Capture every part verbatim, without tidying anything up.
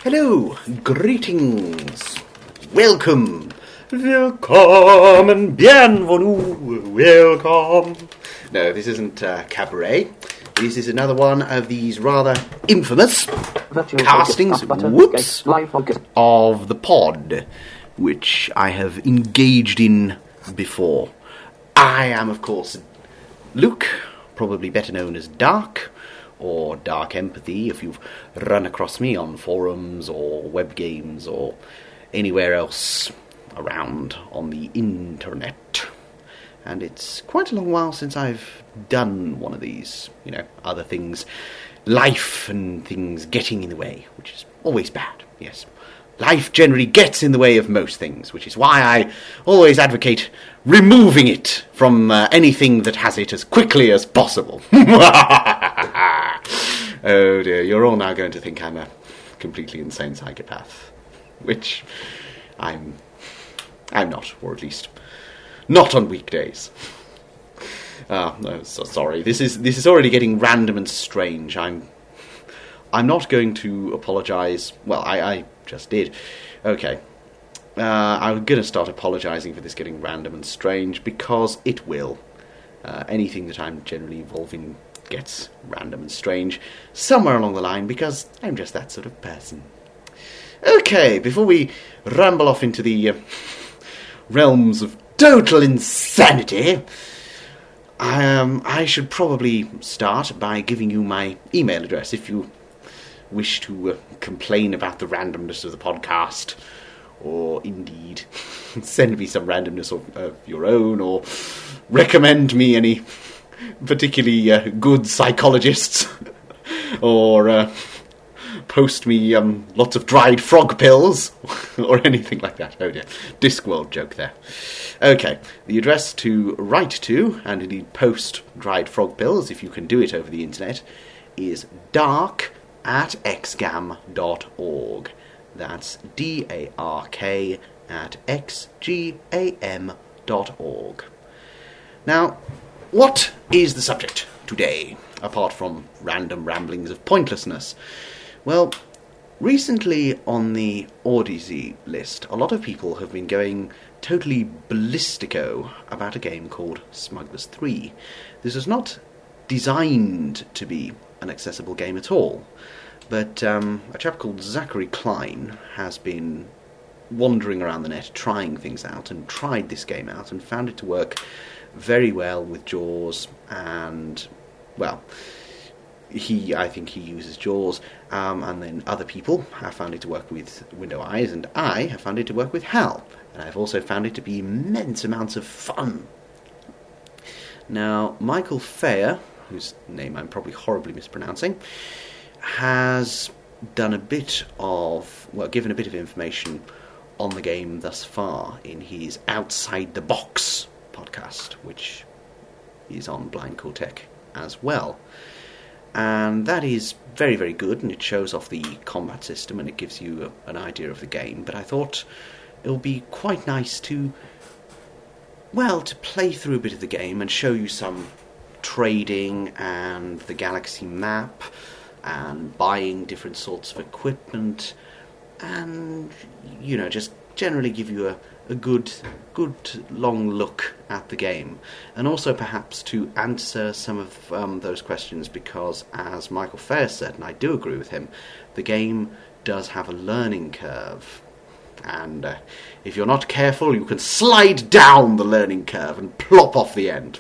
Hello, greetings, welcome, welcome, bienvenue, welcome. No, this isn't uh, cabaret. This is another one of these rather infamous Virtual castings, focus, whoops, live focus. Of the pod, which I have engaged in before. I am, of course, Luke, probably better known as Dark, or Dark Empathy if you've run across me on forums or web games or anywhere else around on the internet. And it's quite a long while since I've done one of these, you know, other things, life and things getting in the way, which is always bad, yes. Life generally gets in the way of most things, which is why I always advocate removing it from uh, anything that has it as quickly as possible. Oh dear, you're all now going to think I'm a completely insane psychopath, which I'm I'm not, or at least not on weekdays. Ah, no, so sorry. This is this is already getting random and strange. I'm I'm not going to apologise. Well, I, I just did. Okay. Uh, I'm going to start apologising for this getting random and strange, because it will. Uh, anything that I'm generally involved in gets random and strange somewhere along the line, because I'm just that sort of person. Okay, before we ramble off into the uh, realms of total insanity, um, I should probably start by giving you my email address if you wish to uh, complain about the randomness of the podcast, or indeed send me some randomness of, of your own, or recommend me any particularly uh, good psychologists, or uh, post me um, lots of dried frog pills, or anything like that. Oh dear, Discworld joke there. Okay, the address to write to, and indeed post dried frog pills, if you can do it over the internet, is dark at xgam dot org. That's D A R K at X G A M dot org. Now, what is the subject today, apart from random ramblings of pointlessness? Well, recently on the Odyssey list, a lot of people have been going totally ballistico about a game called Smugglers three. This is not designed to be an accessible game at all, but um, a chap called Zachary Klein has been wandering around the net, trying things out, and tried this game out, and found it to work very well with JAWS, and, well, he, I think he uses JAWS, um, and then other people have found it to work with Window Eyes, and I have found it to work with HAL, and I've also found it to be immense amounts of fun. Now, Michael Fair, whose name I'm probably horribly mispronouncing, has done a bit of, well, given a bit of information on the game thus far in his Outside the Box podcast, which is on Blind Cool Tech as well. And that is very, very good, and it shows off the combat system, and it gives you a, an idea of the game. But I thought it would be quite nice to, well, to play through a bit of the game and show you some trading and the galaxy map and buying different sorts of equipment, and, you know, just generally give you a, a good, good long look at the game, and also perhaps to answer some of um, those questions, because, as Michael Fair said, and I do agree with him, the game does have a learning curve, and uh, if you're not careful, you can slide down the learning curve and plop off the end.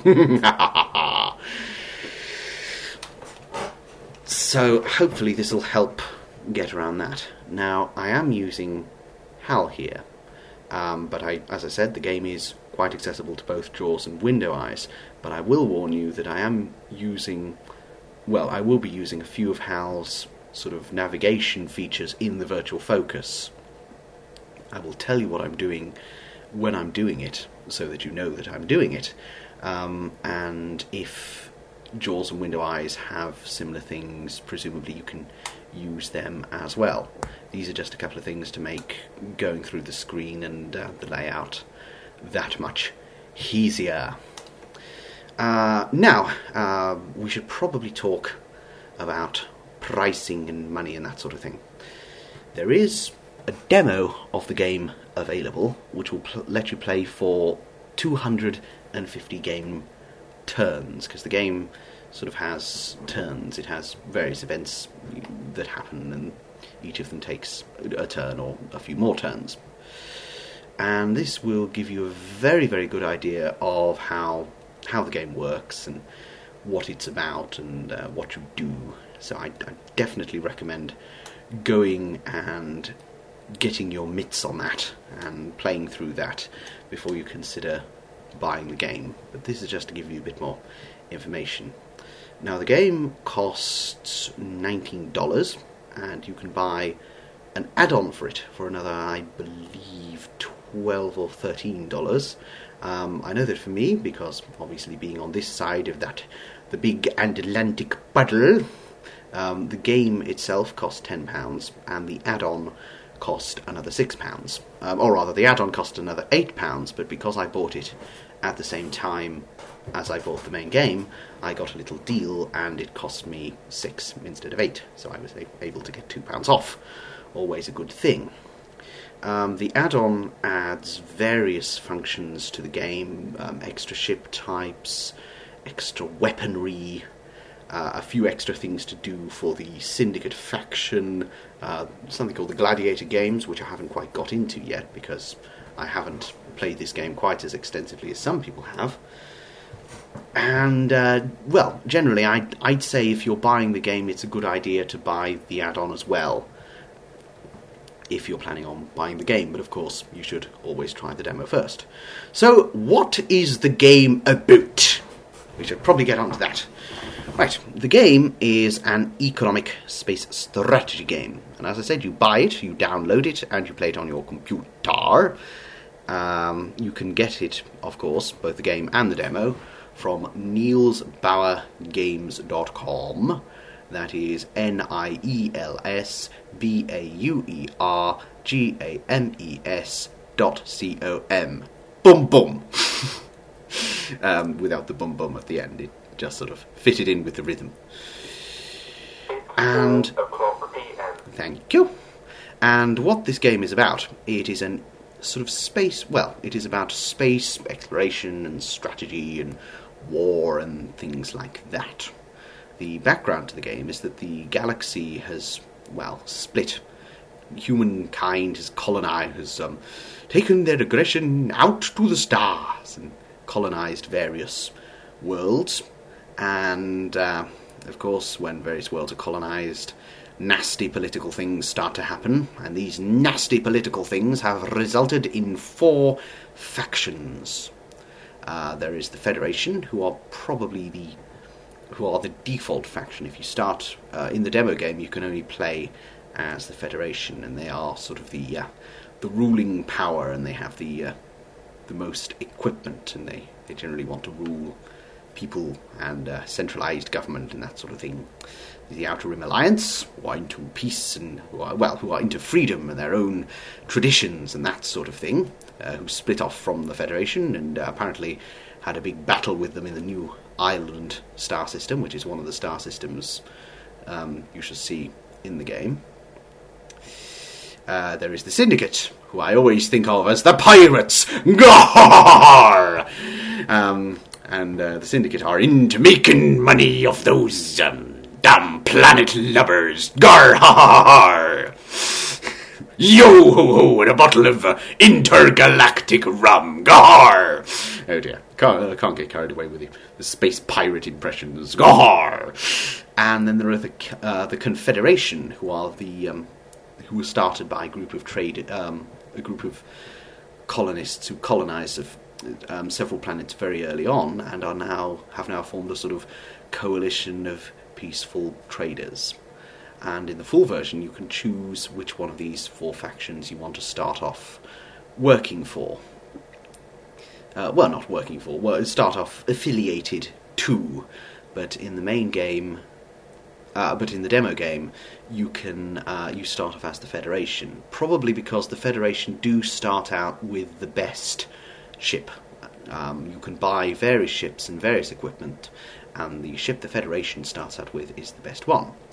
So hopefully this will help get around that. Now, I am using HAL here, um, but I, as I said, the game is quite accessible to both JAWS and Window Eyes, but I will warn you that I am using, well, I will be using a few of HAL's sort of navigation features in the virtual focus. I will tell you what I'm doing when I'm doing it, so that you know that I'm doing it, um, and if JAWS and Window Eyes have similar things, presumably you can use them as well. These are just a couple of things to make going through the screen and uh, the layout that much easier. Uh, now, uh, we should probably talk about pricing and money and that sort of thing. There is a demo of the game available, which will pl- let you play for two hundred fifty game turns, because the game sort of has turns. It has various events that happen, and each of them takes a turn or a few more turns. And this will give you a very, very good idea of how how the game works and what it's about and uh, what you do. So I, I definitely recommend going and getting your mitts on that and playing through that before you consider buying the game. But this is just to give you a bit more information. Now, the game costs nineteen dollars, and you can buy an add-on for it for another, I believe, twelve or thirteen dollars. Um, I know that for me, because obviously being on this side of that, the big Atlantic puddle, um, the game itself cost ten pounds, and the add-on cost another six pounds. Um, or rather, the add-on cost another eight pounds, but because I bought it at the same time as I bought the main game, I got a little deal, and it cost me six instead of eight, so I was able to get two pounds off. Always a good thing. Um, the add-on adds various functions to the game, um, extra ship types, extra weaponry, uh, a few extra things to do for the Syndicate faction, uh, something called the Gladiator games, which I haven't quite got into yet because I haven't played this game quite as extensively as some people have. And, uh, well, generally I'd, I'd say if you're buying the game, it's a good idea to buy the add-on as well, if you're planning on buying the game, but of course you should always try the demo first. So, what is the game about? We should probably get on to that. Right, the game is an economic space strategy game, and as I said, you buy it, you download it, and you play it on your computer. Um, you can get it, of course, both the game and the demo, from niels bauer games dot com. That is N I E L S B A U E R G A M E S dot C O M. Boom boom! um, without the boom boom at the end. It just sort of fitted in with the rhythm. And thank you. And what this game is about, it is an sort of space, well, it is about space exploration and strategy and war and things like that. The background to the game is that the galaxy has, well, split. Humankind has colonized, has um, taken their aggression out to the stars and colonized various worlds. And, uh, of course, when various worlds are colonized, nasty political things start to happen. And these nasty political things have resulted in four factions. Uh, there is the Federation, who are probably the who are the default faction. If you start uh, in the demo game, you can only play as the Federation, and they are sort of the uh, the ruling power, and they have the uh, the most equipment, and they, they generally want to rule people and uh, centralized government and that sort of thing. The Outer Rim Alliance, who are into peace and who are well, who are into freedom and their own traditions and that sort of thing, uh, who split off from the Federation and uh, apparently had a big battle with them in the new Island star system, which is one of the star systems um, you shall see in the game. Uh, there is the Syndicate, who I always think of as the pirates. Gar! Um, and uh, the Syndicate are into making money off those um, damn planet lubbers. Gar! Ha ha ha! Yo ho ho! And a bottle of uh, intergalactic rum. Gar! Oh dear, can't, uh, can't get carried away with the, the space pirate impressions. Gar! And then there are the uh, the Confederation, who are the um, who were started by a group of trade, um, a group of colonists who colonized of, um, several planets very early on, and are now have now formed a sort of coalition of peaceful traders. And in the full version, you can choose which one of these four factions you want to start off working for. Uh, well, not working for, well, start off affiliated to, but in the main game, uh, but in the demo game, you can uh, you start off as the Federation, probably because the Federation do start out with the best ship. Um, you can buy various ships and various equipment, and the ship the Federation starts out with is the best one.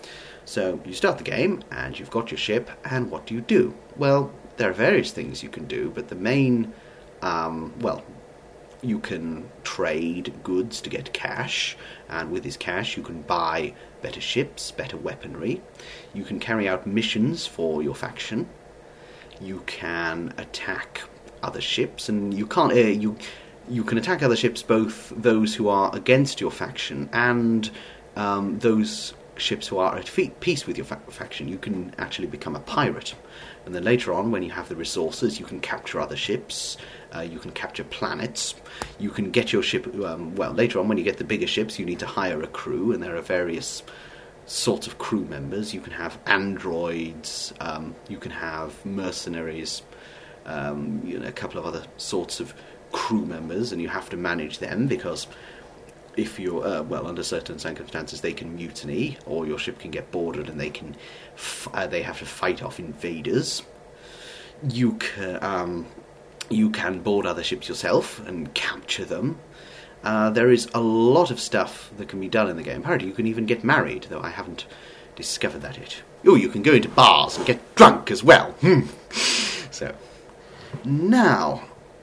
So you start the game, and you've got your ship, and what do you do? Well, there are various things you can do, but the main, um, well, you can trade goods to get cash, and with this cash you can buy better ships, better weaponry. You can carry out missions for your faction. You can attack other ships, and you can't. Uh, you you can attack other ships, both those who are against your faction and um, those ships who are at fe- peace with your fa- faction. You can actually become a pirate, and then later on, when you have the resources, you can capture other ships. Uh, you can capture planets. You can get your ship. Um, well, later on, when you get the bigger ships, you need to hire a crew, and there are various sorts of crew members. You can have androids. Um, you can have mercenaries. Um, you know, a couple of other sorts of crew members, and you have to manage them because if you're uh, well, under certain circumstances, they can mutiny, or your ship can get boarded, and they can f- uh, they have to fight off invaders. You can. Um, You can board other ships yourself and capture them. Uh, there is a lot of stuff that can be done in the game. Apparently you can even get married, though I haven't discovered that yet. Oh, you can go into bars and get drunk as well. Hmm. So, now,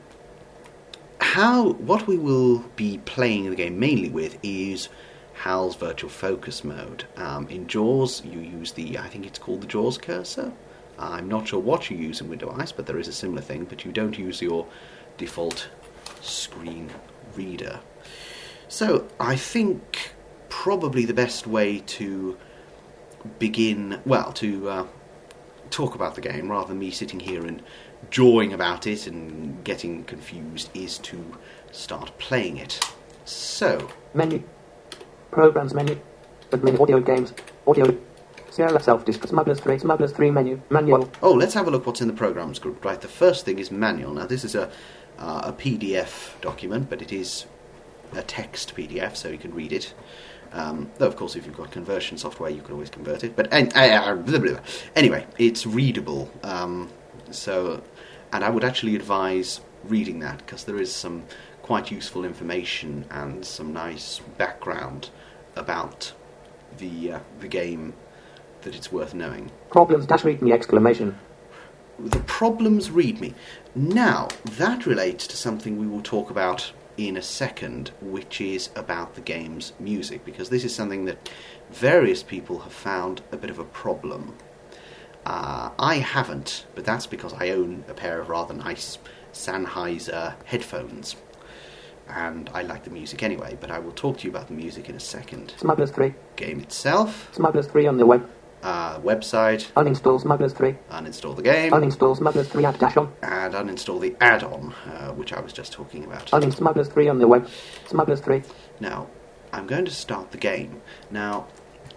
how what we will be playing the game mainly with is HAL's Virtual Focus mode. Um, in JAWS, you use the, I think it's called the JAWS cursor. I'm not sure what you use in Windows, but there is a similar thing, but you don't use your default screen reader. So I think probably the best way to begin, well, to uh, talk about the game, rather than me sitting here and jawing about it and getting confused, is to start playing it. So... Menu. Programs menu. Admin audio games. Audio... Sierra Self-Disc, Smugglers three, Smugglers three menu, manual. Oh, let's have a look what's in the programs group. Right, the first thing is manual. Now, this is a uh, a P D F document, but it is a text P D F, so you can read it. Um, though, of course, if you've got conversion software, you can always convert it. But uh, uh, blah, blah, blah. Anyway, it's readable. Um, so, and I would actually advise reading that, because there is some quite useful information and some nice background about the uh, the game that it's worth knowing. Problems dash read me exclamation. The problems read me. Now, that relates to something we will talk about in a second, which is about the game's music, because this is something that various people have found a bit of a problem. Uh, I haven't, but that's because I own a pair of rather nice Sennheiser headphones, and I like the music anyway, but I will talk to you about the music in a second. Smugglers three. Game itself. Smugglers three on the web. Uh, website. Uninstall Smugglers three. Uninstall the game. Uninstall Smugglers three add dash on. And uninstall the add-on, uh, which I was just talking about. Uninstall Smugglers three on the web. Smugglers three. Now, I'm going to start the game. Now,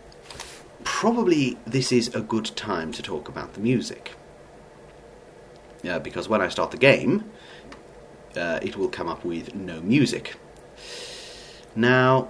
probably this is a good time to talk about the music. Yeah, because when I start the game, uh, it will come up with no music. Now,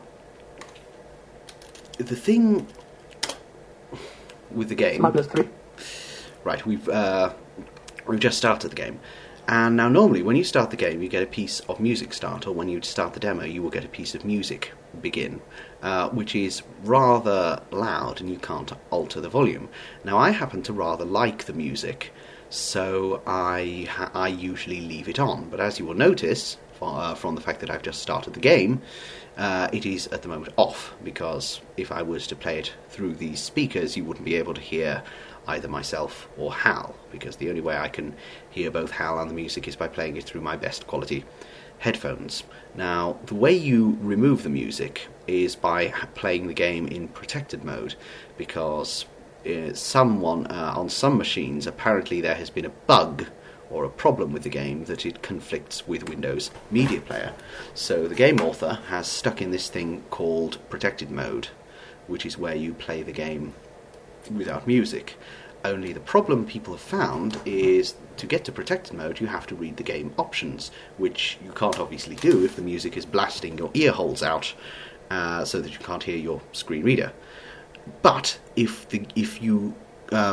the thing with the game... Smugglers three. Right, we've uh, we've just started the game. And now normally when you start the game you get a piece of music start, or when you start the demo you will get a piece of music begin, uh, which is rather loud and you can't alter the volume. Now I happen to rather like the music, so I, ha- I usually leave it on. But as you will notice for, uh, from the fact that I've just started the game, Uh, it is at the moment off, because if I was to play it through these speakers you wouldn't be able to hear either myself or HAL, because the only way I can hear both HAL and the music is by playing it through my best quality headphones. Now, the way you remove the music is by playing the game in protected mode, because uh, someone uh, on some machines, apparently there has been a bug or a problem with the game that it conflicts with Windows Media Player. So the game author has stuck in this thing called protected mode, which is where you play the game without music. Only the problem people have found is to get to protected mode you have to read the game options, which you can't obviously do if the music is blasting your ear holes out uh, so that you can't hear your screen reader. But if the if you um,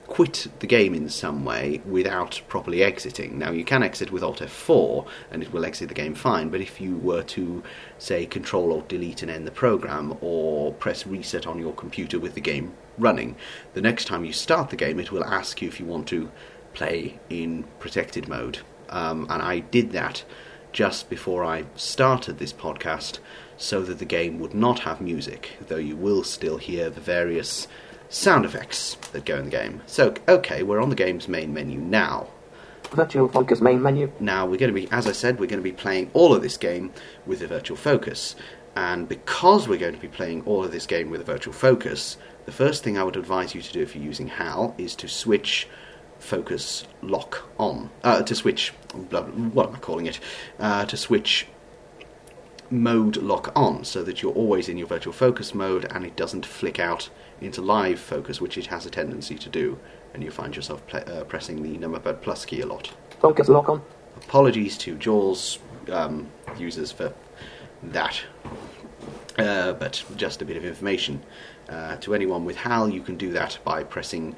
quit the game in some way without properly exiting. Now, you can exit with Alt F four, and it will exit the game fine, but if you were to, say, Control Alt Delete and end the program, or press reset on your computer with the game running, the next time you start the game, it will ask you if you want to play in protected mode. Um, and I did that just before I started this podcast, so that the game would not have music, though you will still hear the various sound effects that go in the game. So, okay, we're on the game's main menu now. Virtual Focus main menu. Now, we're going to be, as I said, we're going to be playing all of this game with the Virtual Focus. And because we're going to be playing all of this game with a Virtual Focus, the first thing I would advise you to do if you're using HAL is to switch Focus Lock on. Uh, to switch, blah, blah, what am I calling it? Uh, to switch Mode Lock on, so that you're always in your Virtual Focus mode and it doesn't flick out into live focus, which it has a tendency to do, and you find yourself pl- uh, pressing the number pad plus key a lot. Focus Lock on. Apologies to JAWS um, users for that, uh, but just a bit of information. Uh, to anyone with HAL, you can do that by pressing,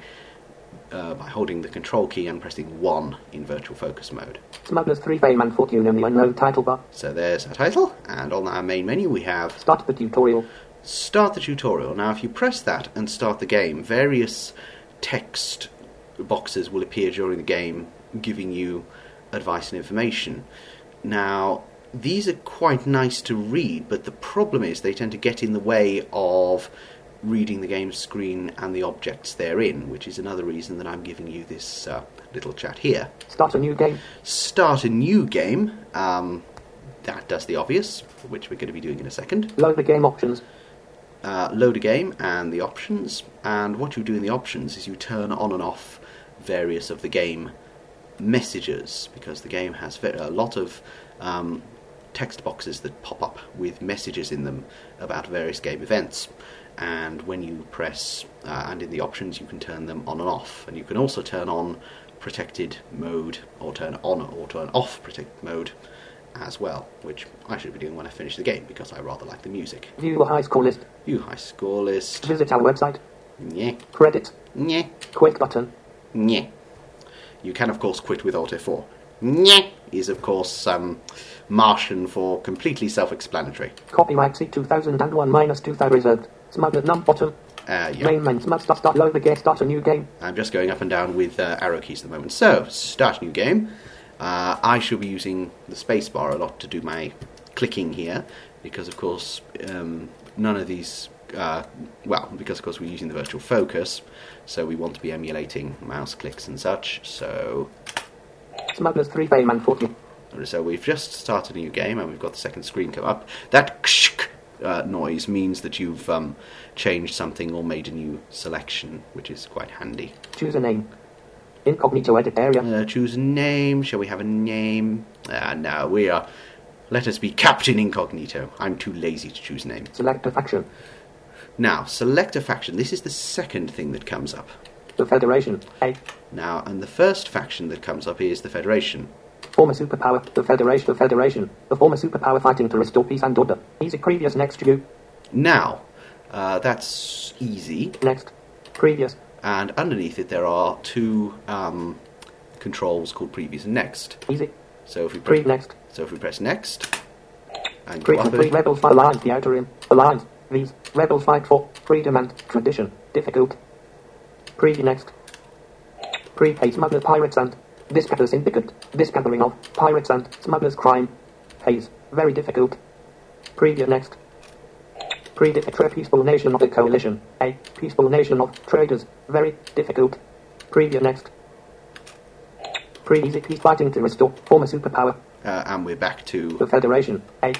uh, by holding the Control key and pressing one in Virtual Focus mode. Smugglers three Fame and Fortune in the unknown title bar. So there's our title, and on our main menu we have Start the tutorial. Start the tutorial. Now, if you press that and start the game, various text boxes will appear during the game giving you advice and information. Now, these are quite nice to read, but the problem is they tend to get in the way of reading the game screen and the objects therein, which is another reason that I'm giving you this uh, little chat here. Start a new game. Start a new game. Um, that does the obvious, which we're going to be doing in a second. Load the game options. Uh, load a game and the options, and what you do in the options is you turn on and off various of the game messages, because the game has a lot of um, text boxes that pop up with messages in them about various game events, and when you press uh, and in the options you can turn them on and off, and you can also turn on protected mode or turn on or turn off protected mode as well, which I should be doing when I finish the game, because I rather like the music. View a high score list. View high score list. Visit our website. Yeah. Credits. Yeah. Quit button. Yeah. You can, of course, quit with Alt F four. Yeah. Is, of course, um, Martian for completely self-explanatory. Copyright C two thousand one minus two thousand reserved. Smuggler num bottom. Uh, yeah. Main menu. Smug start start load the game. Start a new game. I'm just going up and down with uh, arrow keys at the moment. So, start a new game. Uh, I shall be using the spacebar a lot to do my clicking here, because of course um, none of these, uh, well, because of course we're using the Virtual Focus, so we want to be emulating mouse clicks and such, so... Smugglers three Fame and Fortune. So we've just started a new game and we've got the second screen come up. That kshk uh, noise means that you've um, changed something or made a new selection, which is quite handy. Choose a name. Incognito edit area. Uh, choose a name. Shall we have a name? Ah, no, we are... Let us be Captain Incognito. I'm too lazy to choose a name. Select a faction. Now, select a faction. This is the second thing that comes up. The Federation. A. Now, and the first faction that comes up is the Federation. Former superpower. The Federation. The Federation. The former superpower fighting to restore peace and order. Easy. Previous. Next. You. Now, uh, that's easy. Next. Previous. And underneath it there are two um, controls called previous and next. Easy. So if we Pre press next. So if we press next and go Pre up a pre bit, rebels fight alliance. The outer rim. Alliance. These rebels fight for freedom and tradition. Difficult. Pre next. Pre pay smugglers pirates and this gather syndicate. This gathering of pirates and smugglers crime. Haze. Very difficult. Previous next. Pre-defector peaceful nation of the coalition. A peaceful nation of traders. Very difficult. Previous next. Pre-easy peace fighting to restore former superpower. uh, and we're back to The Federation. A.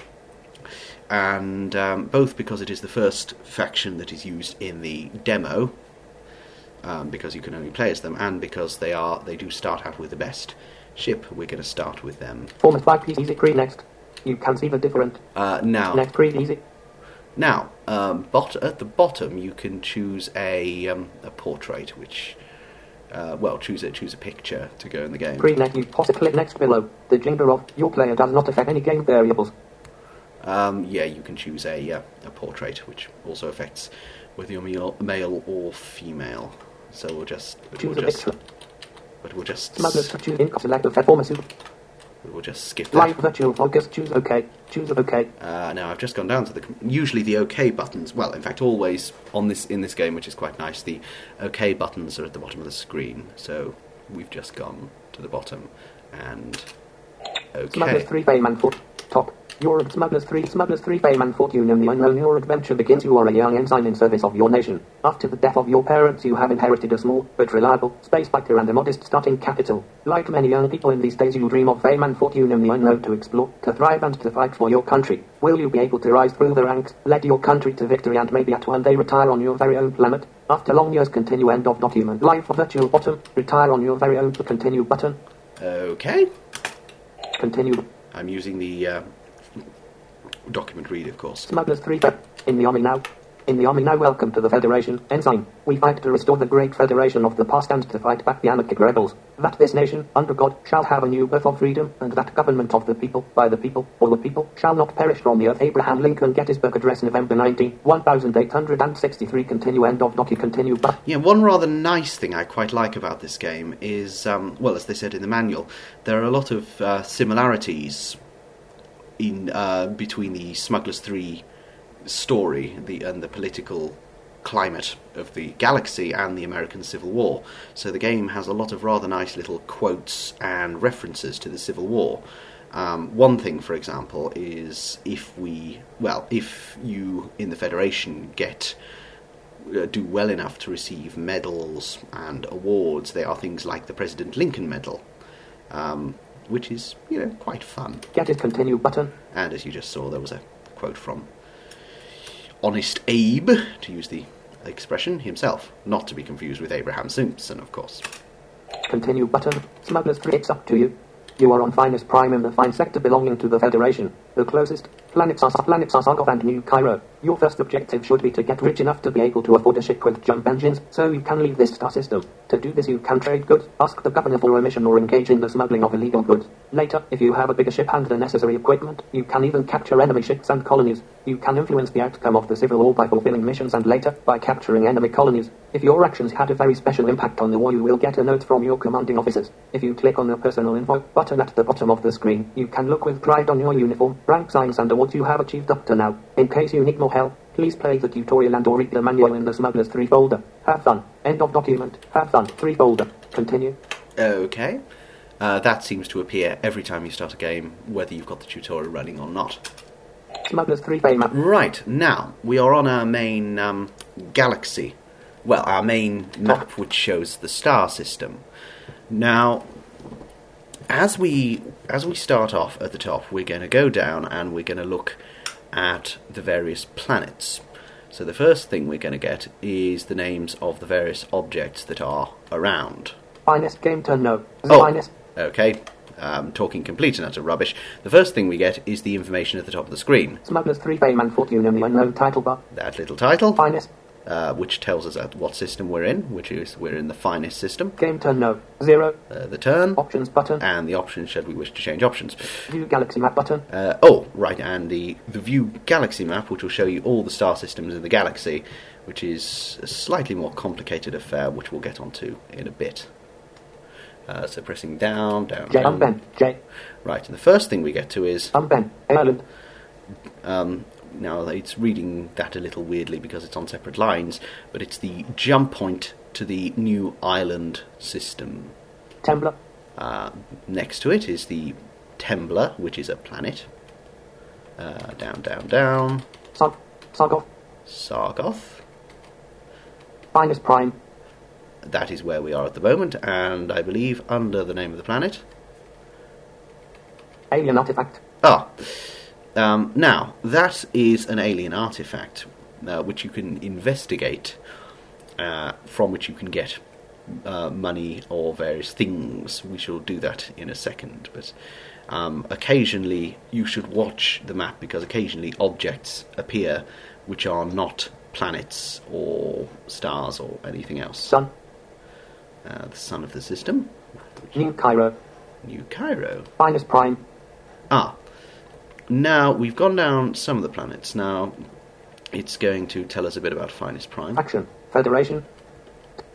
and um, both because it is the first faction that is used in the demo, um, because you can only play as them, and because they are they do start out with the best ship. We're going to start with them. Former five piece easy pre next. You can see the different. Uh, now, Next pre-easy. now, um, bot- at the bottom you can choose a um, a portrait, which uh, well, choose a choose a picture to go in the game. Pre-next you possibly next below. The gender of your player does not affect any game variables. Um, yeah, you can choose a uh, a portrait, which also affects whether you're male, male or female. So we'll just, but Choose we'll a just, picture. but we'll just, Smugglers to choose in select the former soup. we'll just skip Live that. virtual focus. Choose OK. Choose OK. Uh, now I've just gone down to the usually the OK buttons. Well, in fact, always on this in this game, which is quite nice. The OK buttons are at the bottom of the screen. So we've just gone to the bottom and Smugglers OK. three fame and foot. Top. Your Smugglers three Smugglers three fame and fortune in the unknown. Your adventure begins. You are a young ensign in service of your nation. After the death of your parents, you have inherited a small but reliable space fighter and a modest starting capital. Like many young people in these days, you dream of fame and fortune in the unknown, to explore, to thrive, and to fight for your country. Will you be able to rise through the ranks, lead your country to victory, and maybe at one day retire on your very own planet? After long years, continue. End of document. Live for virtual bottom. Retire on your very own. Continue button. OK. Continue. I'm using the uh, document read, of course. Smugglers three fame. In the army now. In the army now. Welcome to the Federation. Ensign. We fight to restore the great Federation of the past and to fight back the anarchic rebels. That this nation, under God, shall have a new birth of freedom, and that government of the people, by the people, for the people, shall not perish from the earth. Abraham Lincoln. Gettysburg Address, November nineteenth, eighteen sixty-three. Continue. End of docu. Continue. But Yeah, one rather nice thing I quite like about this game is, um, well, as they said in the manual, there are a lot of uh, similarities in uh, between the Smugglers three story the, and the political climate of the galaxy and the American Civil War. So the game has a lot of rather nice little quotes and references to the Civil War. Um, one thing, for example, is if we, well, if you in the Federation get uh, do well enough to receive medals and awards, there are things like the President Lincoln Medal, um, which is, you know, quite fun. get it. Continue button. And as you just saw, there was a quote from Honest Abe, to use the expression, himself, not to be confused with Abraham Simpson, of course. Continue button. Smugglers three. It's up to you. You are on Finest Prime in the fine sector belonging to the Federation. The closest planets are planets are Sarkov and New Cairo. Your first objective should be to get rich enough to be able to afford a ship with jump engines, so you can leave this star system. To do this, you can trade goods, ask the governor for a mission, or engage in the smuggling of illegal goods. Later, if you have a bigger ship and the necessary equipment, you can even capture enemy ships and colonies. You can influence the outcome of the Civil War by fulfilling missions, and later, by capturing enemy colonies. If your actions had a very special impact on the war, you will get a note from your commanding officers. If you click on the personal info button at the bottom of the screen, you can look with pride on your uniform, rank signs, and what you have achieved up to now. In case you need more help, please play the tutorial and or read the manual in the Smugglers three folder. Have fun. End of document. Have fun. three folder. Continue. Okay. Uh, that seems to appear every time you start a game, whether you've got the tutorial running or not. Smugglers three fame map. Right, now, we are on our main um, galaxy. Well, our main map, which shows the star system. Now, as we as we start off at the top, we're going to go down and we're going to look at the various planets. So the first thing we're going to get is the names of the various objects that are around. Finest game turn no. Oh, Finest. okay. Um, talking complete and utter rubbish. The first thing we get is the information at the top of the screen. Smugglers three fame and fortune in the unknown title bar. That little title, Finest. uh, which tells us at what system we're in, which is we're in the finest system. Game turn no. Zero. Uh, the turn, Options button. and the options should we wish to change options. View galaxy map button. Uh, oh, right, and the, the View Galaxy map, which will show you all the star systems in the galaxy, which is a slightly more complicated affair, which we'll get onto in a bit. Uh, so pressing down, down, J. down. Unben. J. Right, and the first thing we get to is, Unben. Ireland. um, now it's reading that a little weirdly because it's on separate lines, but it's the jump point to the New Island system. Tembla. Uh, next to it is the Tembla, which is a planet. Uh, down, down, down. Sarg. Sargoth. Sargoth. Finest Prime. That is where we are at the moment, and I believe under the name of the planet. Alien artifact. Ah, um, now that is an alien artifact uh, which you can investigate, uh, from which you can get uh, money or various things. We shall do that in a second, but um, occasionally you should watch the map because occasionally objects appear which are not planets or stars or anything else. Sun. Uh, the sun of the system, New Cairo. New Cairo. Finest Prime. Ah, now we've gone down some of the planets. Now it's going to tell us a bit about Finest Prime. Action. Federation.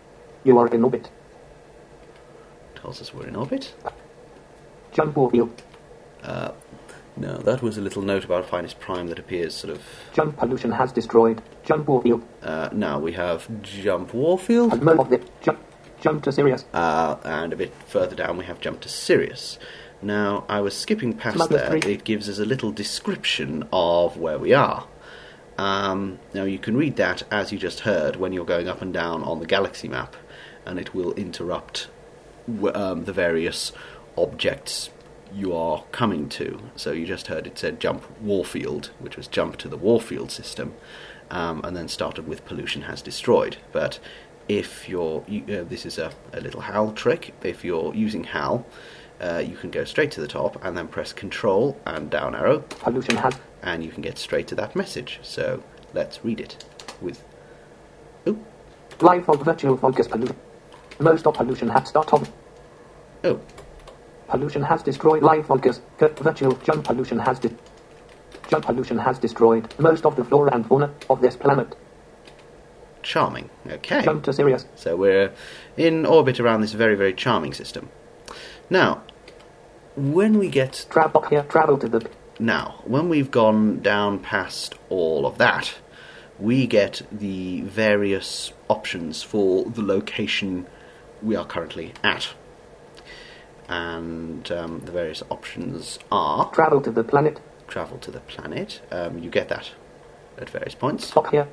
You are in orbit. Tells us we're in orbit. Jump warfield. Uh, no, that was a little note about Finus Prime that appears sort of... Jump pollution has destroyed. Jump warfield. Uh, now we have Jump Warfield. And more of the jump. Jump to Sirius. Uh, and a bit further down we have Jump to Sirius. Now, I was skipping past Smuggler there. three. It gives us a little description of where we are. Um, now, you can read that, as you just heard, when you're going up and down on the galaxy map, and it will interrupt w- um, the various objects you are coming to. So you just heard it said Jump Warfield, which was jump to the Warfield system, um, and then started with Pollution has destroyed. But if you're... You, uh, this is a, a little HAL trick. If you're using HAL... Uh, you can go straight to the top and then press Control and down arrow, Pollution has. and you can get straight to that message. So let's read it with. Oh, Live fog virtual focus pollution. Most of pollution has started. oh, Pollution has destroyed live focus. Virtual jump pollution has de- jump pollution has destroyed most of the flora and fauna of this planet. charming. Okay, Jump to Sirius. so we're in orbit around this very, very charming system. Now, when we get Travel here. Travel to the. now when we've gone down past all of that, we get the various options for the location we are currently at. And um, the various options are Travel to the planet. travel to the planet. Um, you get that at various points. Dock here.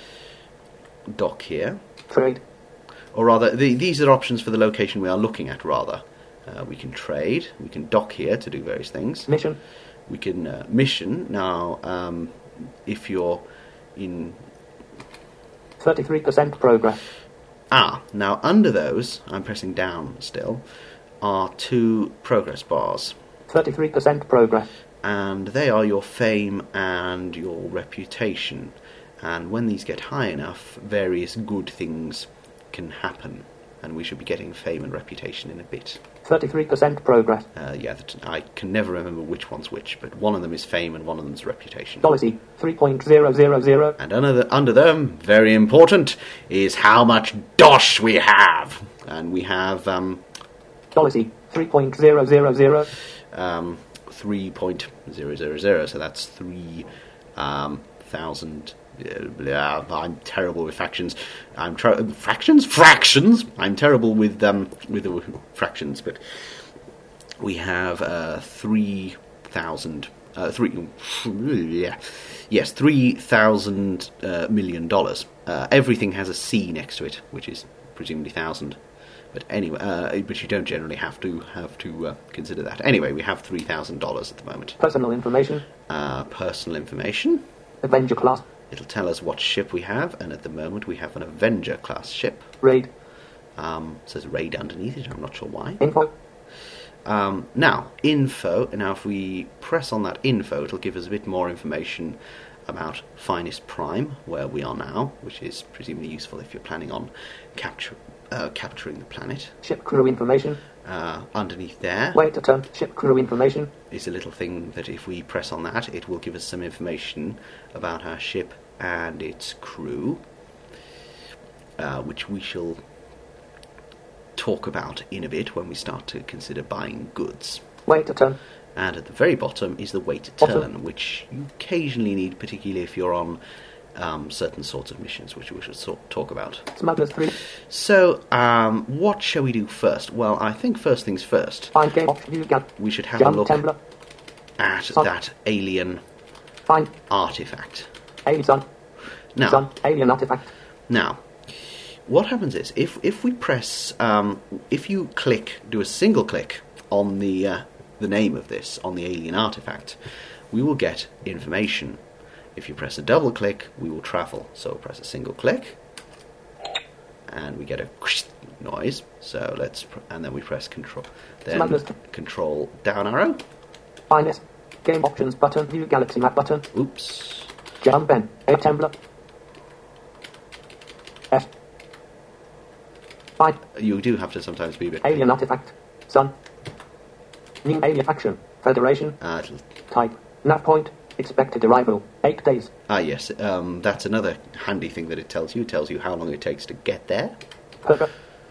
Dock here. Trade. Or rather, the, these are options for the location we are looking at, rather. Uh, we can trade. We can dock here to do various things. Mission. We can uh, mission. Now, um, if you're in... thirty-three percent progress. Ah, now under those, I'm pressing down still, are two progress bars. thirty-three percent progress. And they are your fame and your reputation. And when these get high enough, various good things can happen. And we should be getting fame and reputation in a bit. thirty-three percent progress. Uh, yeah, that, I can never remember which one's which, but one of them is fame and one of them is reputation. Policy three point zero zero zero. And under, the, under them, very important, is how much dosh we have. And we have um, Policy three point zero zero zero. um, three point zero zero zero, so that's three um, thousand... Uh, I'm terrible with fractions. I'm ter- fractions, fractions. I'm terrible with um with the fractions, but we have uh, three thousand uh, three yeah yes three thousand uh, million dollars. Uh, everything has a C next to it, which is presumably thousand. But anyway, uh, but you don't generally have to have to uh, consider that. Anyway, we have three thousand dollars at the moment. Personal information. Uh, personal information. Avenger class. It'll tell us what ship we have, and at the moment we have an Avenger class ship. Raid. Um, it says raid underneath it, I'm not sure why. Info. Um, now, info, now if we press on that info, it'll give us a bit more information about Finus Prime, where we are now, which is presumably useful if you're planning on capture, uh, capturing the planet. Ship crew information. Uh, underneath there Wait a turn. Ship crew information. is a little thing that if we press on that, it will give us some information about our ship and its crew, uh, which we shall talk about in a bit when we start to consider buying goods. Wait a turn. And at the very bottom is the wait to Bottom. turn, which you occasionally need, particularly if you're on um, certain sorts of missions, which we should sort talk about. Smugglers three. So, um, what shall we do first? Well, I think first things first, Find game option. You got. we should have a Jump look Templar. at Son. that alien Find artifact. alien son. Now, Son. Alien artifact. now, what happens is, if if we press, um, if you click, do a single click on the uh, the name of this, on the alien artifact, we will get information. If you press a double click, we will travel. So press a single click, and we get a noise. So let's, pr- and then we press control, then Smugglers. control down arrow. Find this. Game options button. View galaxy map button. Oops. Jump in. A Templar. F. Find You do have to sometimes be a bit. alien artifact. Son. New alien faction. Federation. Uh, it'll- Type. Nav point. Expected arrival. Eight days. ah, yes. Um, that's another handy thing that it tells you. It tells you how long it takes to get there. Perker.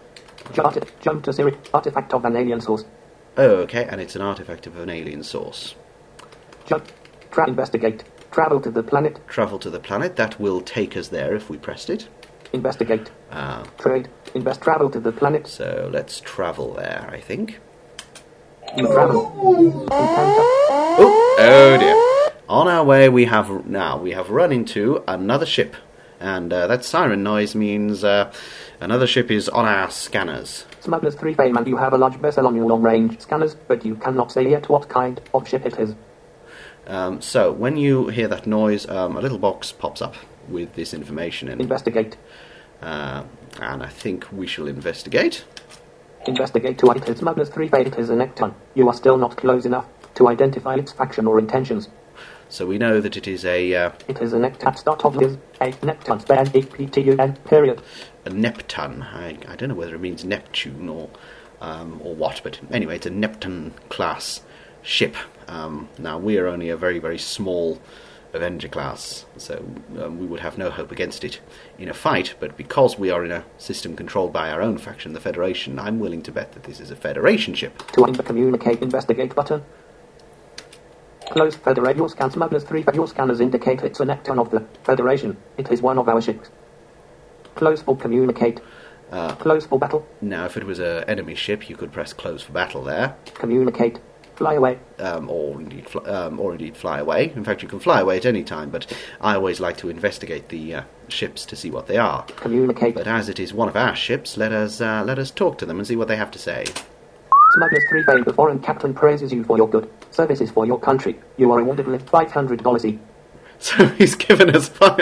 J- jump to Siri. Artifact of an alien source. Oh, okay, and it's an artifact of an alien source. Jump. Tra- investigate. Travel to the planet. Travel to the planet. That will take us there if we pressed it. Investigate. Uh, Trade. Invest. Travel to the planet. so let's travel there, I think. You travel. Encounter. Oh, oh dear. On our way, we have now we have run into another ship, and uh, that siren noise means uh, another ship is on our scanners. Smugglers three fame and you have a large vessel on your long-range scanners, but you cannot say yet what kind of ship it is. Um, so when you hear that noise, um, a little box pops up with this information in. Investigate. Uh, and I think we shall investigate. Investigate to it is Smugglers three fame. It is a Necton. You are still not close enough to identify its faction or intentions. So we know that it is a uh, It is a Necton. Start of is a Necton. Span E P T U N period. a Neptun. I, I don't know whether it means Neptune or um, or what, but anyway, it's a Neptun class ship. Um, now we are only a very very small Avenger class, so um, we would have no hope against it in a fight. But because we are in a system controlled by our own faction, the Federation, I'm willing to bet that this is a Federation ship. To under communicate investigate button. Close Federate. Your scan Smugglers three. Your scanners indicate it's a Necton of the Federation. It is one of our ships. Close for communicate. Uh, Close for battle. now, if it was an enemy ship, you could press close for battle there. Communicate. Fly away. Um, or indeed, fl- um, or indeed, fly away. In fact, you can fly away at any time. But I always like to investigate the uh, ships to see what they are. Communicate. But as it is one of our ships, let us uh, let us talk to them and see what they have to say. Smugglers three fame. The foreign captain praises you for your good services for your country. You are awarded with five hundred dollars each. So he's given us five.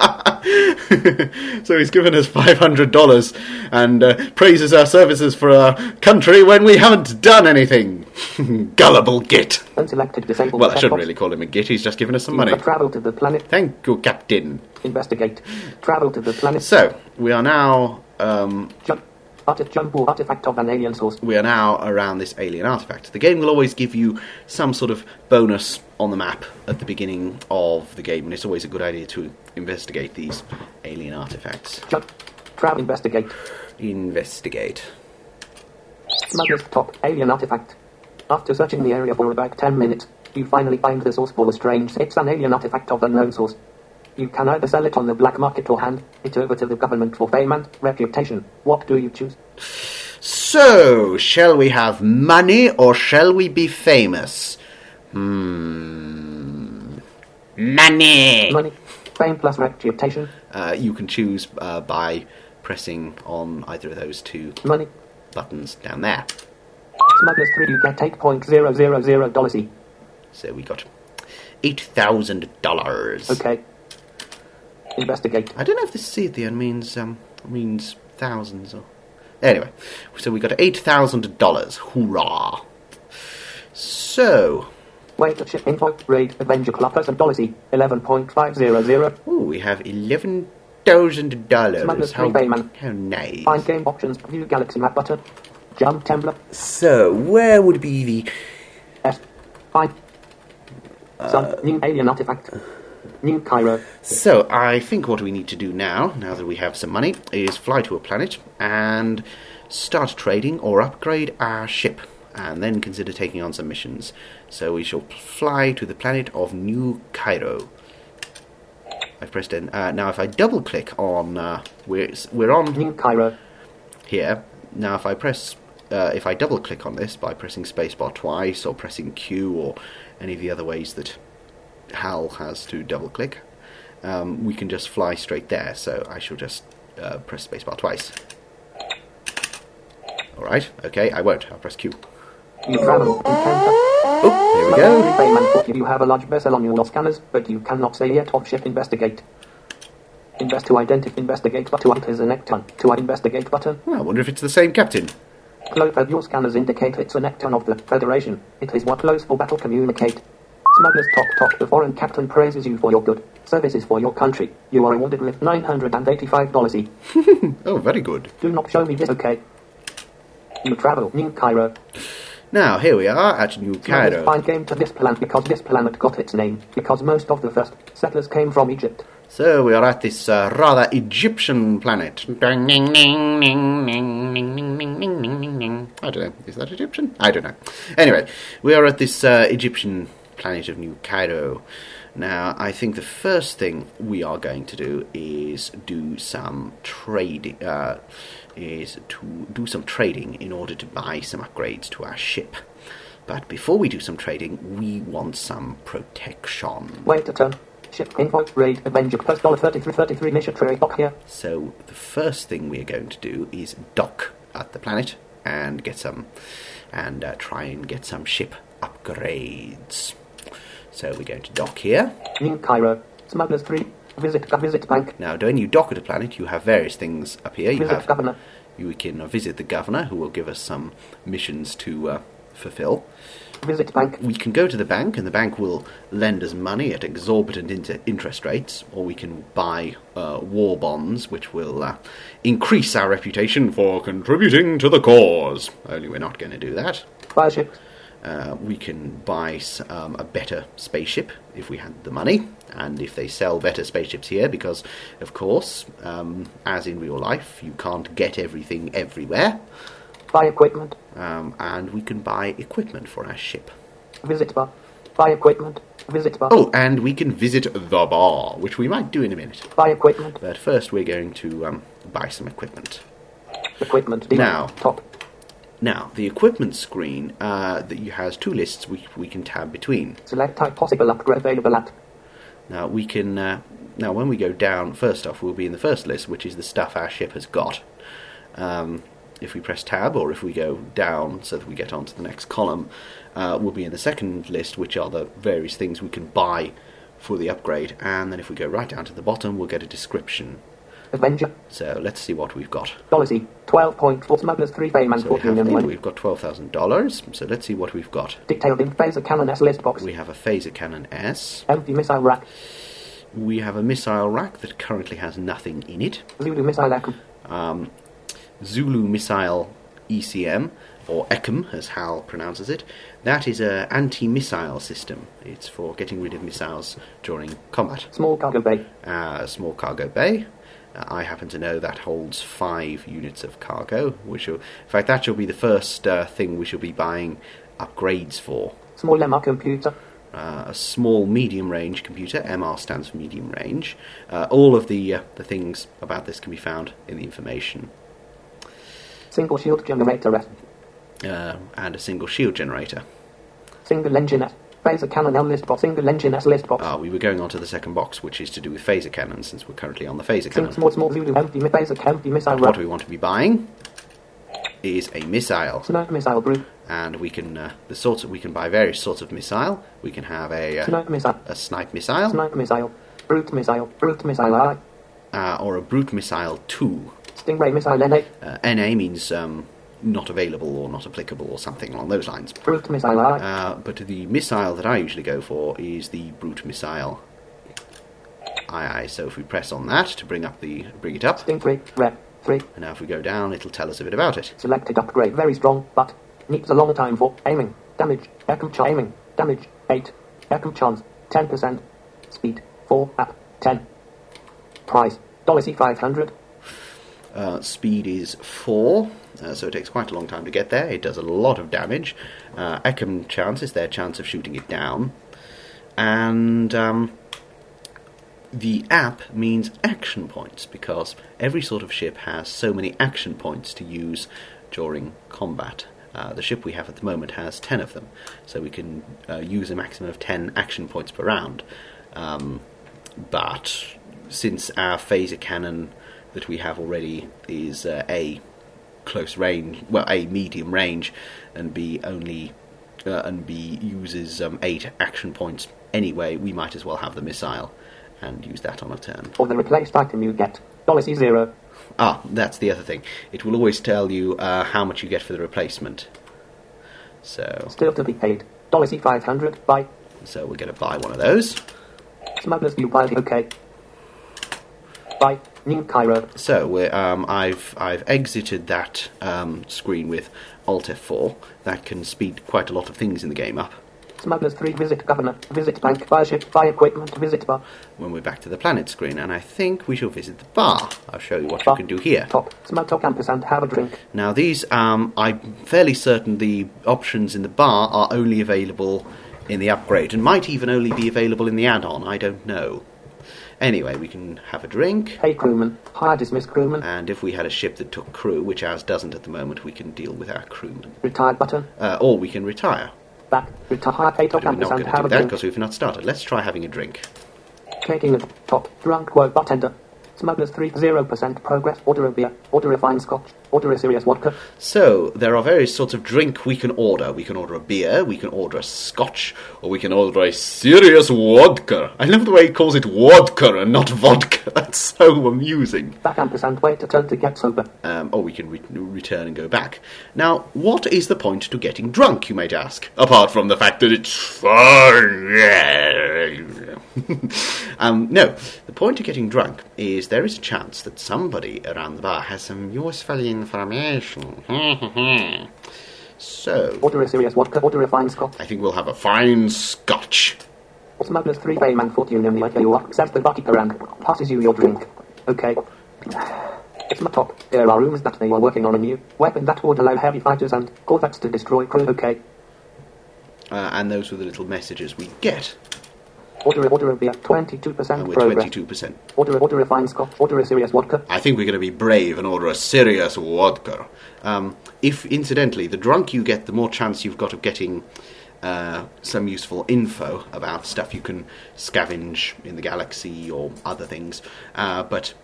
so he's given us five hundred dollars and uh, praises our services for our country when we haven't done anything. Gullible git. Unselected disabled. Well, I shouldn't checkbox. really call him a git. He's just given us some You money. have traveled to the planet. Thank you, Captain. Investigate. Travel to the planet. So we are now. Um, Jump. Artif- jump or artifact of an alien source. we are now around this alien artifact. The game will always give you some sort of bonus on the map at the beginning of the game, and it's always a good idea to investigate these alien artifacts. Jump. Travel. Investigate. Investigate. Smugglers top. Alien artifact. After searching the area for about ten minutes, you finally find the source for the strange. It's an alien artifact of unknown source. You can either sell it on the black market or hand it over to the government for fame and reputation. What do you choose? So, shall we have money or shall we be famous? Hmm. Money! Money. Fame plus reputation. Uh, you can choose uh, by pressing on either of those two Money. buttons down there. Smugglers three. You get eight point zero zero zero dollars each. So we got eight thousand dollars. Okay. Investigate. I don't know if this C at the end means um means thousands or anyway. So we got eight thousand dollars. Hoorah! So Wait to ship info. Raid Avenger Club person dollars each. Eleven point five zero zero. ooh, we have eleven thousand dollars. Smugglers How, three payment. how nice. Find game options. View galaxy map button. Jump Templar. So where would be the S. Find. Sun. New alien artifact. New Cairo. So, I think what we need to do now, now that we have some money, is fly to a planet and start trading or upgrade our ship, and then consider taking on some missions. So we shall fly to the planet of New Cairo. I've pressed in. Uh, now, if I double-click on... Uh, we're, we're on New Cairo. here. Now, if I press... Uh, if I double-click on this by pressing spacebar twice, or pressing Q, or any of the other ways that Hal has to double click, um, we can just fly straight there, so I shall just uh, press spacebar twice. Alright, okay, I won't, I'll press Q. You travel. Encounter. Oh, there we Smugglers go. three payment. You have a large vessel on your scanners, but you cannot say yet of ship. Investigate. Invest to identify. Investigate button. It is a Necton. To investigate button. Well, I wonder if it's the same captain. Close. Your scanners indicate it's a Necton of the Federation. It is what close for battle. Communicate. Smugglers top top. The foreign captain praises you for your good services for your country. You are awarded with nine hundred eighty-five dollars each. Oh, very good. Do not show me this, okay? You travel. New Cairo. Now, here we are at New Smugglers Cairo. find game to this planet because this planet got its name because most of the first settlers came from Egypt. So we are at this uh, rather Egyptian planet. I don't know. Is that Egyptian? I don't know. Anyway, we are at this uh, Egyptian planet of New Cairo. Now, I think the first thing we are going to do is do some trading. Uh, is to do some trading in order to buy some upgrades to our ship. But before we do some trading, we want some protection. Wait a turn. Ship info raid Avenger post dollar thirty three thirty three mission trade dock here. So the first thing we're going to do is dock at the planet and get some and uh, try and get some ship upgrades. So we're going to dock here. New Cairo. Smugglers three. Visit visit bank. Now, when you dock at a planet, you have various things up here. You Visit have governor. You can uh, visit the governor, who will give us some missions to uh, fulfill. Visit bank. We can go to the bank, and the bank will lend us money at exorbitant inter- interest rates, or we can buy uh, war bonds, which will uh, increase our reputation for contributing to the cause. Only we're not going to do that. Buy a ship. Uh, we can buy um, a better spaceship if we had the money, and if they sell better spaceships here, because, of course, um, as in real life, you can't get everything everywhere. Buy equipment. Um, and we can buy equipment for our ship. Visit bar. Buy equipment. Visit bar. Oh, and we can visit the bar, which we might do in a minute. Buy equipment. But first we're going to um, buy some equipment. Equipment. D- Now. Top. Now, the equipment screen uh, that you has two lists we, we can tab between. Select type possible upgrade available at. Now, we can... Uh, now, when we go down, first off, we'll be in the first list, which is the stuff our ship has got. Um... If we press tab, or if we go down so that we get onto the next column, uh, we'll be in the second list, which are the various things we can buy for the upgrade. And then if we go right down to the bottom, we'll get a description. Avenger. So let's see what we've got. Policy twelve point four smugglers three fame and So we fourteen have, million. we've got twelve thousand dollars. So let's see what we've got. Detailed in phaser cannon S list box. We have a phaser cannon S. Empty missile rack. We have a missile rack that currently has nothing in it. Zulu missile rack. Um, Zulu Missile E C M, or E C M as Hal pronounces it. That is an anti-missile system. It's for getting rid of missiles during combat. Small cargo bay. Uh, a small cargo bay. Uh, I happen to know that holds five units of cargo, which will, in fact, that shall be the first uh, thing we shall be buying upgrades for. Small M R computer. Uh, a small medium-range computer. M R stands for medium range. Uh, all of the uh, the things about this can be found in the information. Single shield generator S. Uh, and a single shield generator. Single engine S. Phaser cannon L list box. Single engine S list box. Ah, we were going on to the second box, which is to do with phaser cannons, since we're currently on the phaser Sing- cannon. Small small Zulu empty mi- phaser empty missile What rack. we want to be buying is a missile, Sniper missile brew. and we can uh, the sorts of, we can buy various sorts of missile. We can have a uh, Sniper missile. a snipe missile, Sniper missile. Brute missile. Brute missile I. uh, or a brute missile two. Stingray missile N A. Uh, N A means um, not available or not applicable or something along those lines. Brute missile I. Uh, but the missile that I usually go for is the brute missile. Aye aye. So if we press on that to bring up the bring it up, Sting three. Red. three. and now if we go down, it'll tell us a bit about it. Selected upgrade very strong, but needs a longer time for aiming. Damage. Ecom ch- aiming. Damage. eight. Ecom chance. ten percent. Speed. four. App. ten. Price. C five hundred. Uh, speed is four, uh, so it takes quite a long time to get there. It does a lot of damage. Uh, E C M chance is their chance of shooting it down. And um, the app means action points, because every sort of ship has so many action points to use during combat. Uh, the ship we have at the moment has ten of them, so we can uh, use a maximum of ten action points per round. Um, but since our phaser cannon that we have already is uh, A, close range, well, A, medium range, and B, only, uh, and B, uses um, eight action points anyway, we might as well have the missile and use that on a turn. For the replaced item you get C zero. Ah, that's the other thing. It will always tell you uh, how much you get for the replacement. So, Still to be paid. C five hundred. Buy. so we're going to buy one of those. Smugglers view buy. Okay. Buy. New Cairo. So we're, um, I've I've exited that um, screen with Alt F four. That can speed quite a lot of things in the game up. Smugglers three, visit governor, visit bank, buy ship, buy equipment, visit bar. When we're back to the planet screen, and I think we shall visit the bar. I'll show you what Bar. you can do here. Top, smug top campus and have a drink. Now these, um, I'm fairly certain the options in the bar are only available in the upgrade, and might even only be available in the add-on, I don't know. Anyway, we can have a drink. Hey crewman, hire dismissed crewman. And if we had a ship that took crew, which ours doesn't at the moment, we can deal with our crewmen. Retired button. Uh, or we can retire. Back, retire, hey top But we're campus not and going to have do a that drink. because we've not started. Let's try having a drink. Taking a top, drunk woe bartender. Smugglers three, zero percent progress, order a beer, order a fine scotch, order a serious vodka. So, there are various sorts of drink we can order. We can order a beer, we can order a scotch, or we can order a serious vodka. I love the way he calls it vodka and not vodka. That's so amusing. Back campus and wait a turn to get sober. Um, or we can re- return and go back. Now, what is the point to getting drunk, you might ask? Apart from the fact that it's fun. um, no, the point of getting drunk is there is a chance that somebody around the bar has some useful information. So, Order a serious vodka, order a fine scotch. I think we'll have a fine scotch. Smugglers three, payman fortune in the I K U, says the barkeeper and passes you your drink. Okay. It's my top. There are rumours that they are working on a new weapon that would allow heavy fighters and corvettes to destroy crew. Okay. Uh, and those were the little messages we get. Order a, order a beer, twenty-two percent And we're progress. twenty-two percent. Order a, order a fine scotch, order a serious vodka. I think we're going to be brave and order a serious vodka. Um, if, incidentally, the drunk you get, the more chance you've got of getting uh, some useful info about stuff you can scavenge in the galaxy or other things. Uh, but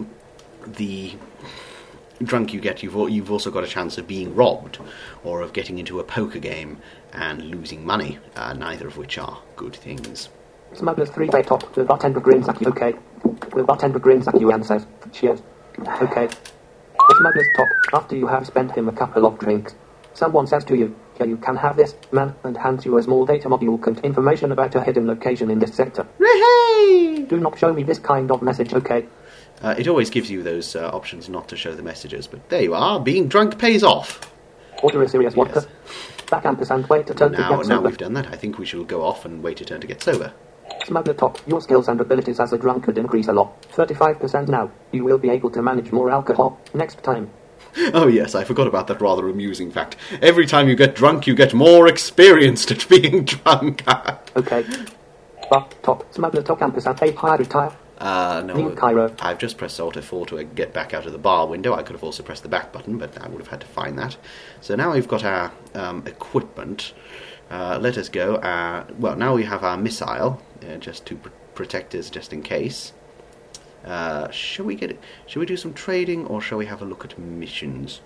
the drunk you get, you've, al- you've also got a chance of being robbed or of getting into a poker game and losing money, uh, neither of which are good things. Smugglers three, pay top. The bartender grins at you. Okay. The bartender grins at you and says, cheers. Okay. The smuggler's top. After you have spent him a couple of drinks, someone says to you, here you can have this, man, and hands you a small data module containing information about a hidden location in this sector. Hey! Do not show me this kind of message, okay? Uh, it always gives you those uh, options not to show the messages, but there you are. Being drunk pays off. Order a serious Yes. vodka. Back ampersand, wait a turn Now, to get now sober. we've done that, I think we shall go off and wait a turn to get sober. Smuggler top. Your skills and abilities as a drunk could increase a lot. thirty-five percent now. You will be able to manage more alcohol next time. Oh yes, I forgot about that rather amusing fact. Every time you get drunk, you get more experienced at being drunk. Okay. But top. Smuggler top ampersand, hey, high retire. uh, no, New Cairo. I've just pressed Alt F four to get back out of the bar window. I could have also pressed the back button, but I would have had to find that. So now we've got our um, equipment. Uh, let us go. Uh, well, now we have our missile, uh, just to pr- protect us, just in case. Uh, shall we get it? Shall we do some trading, or shall we have a look at missions?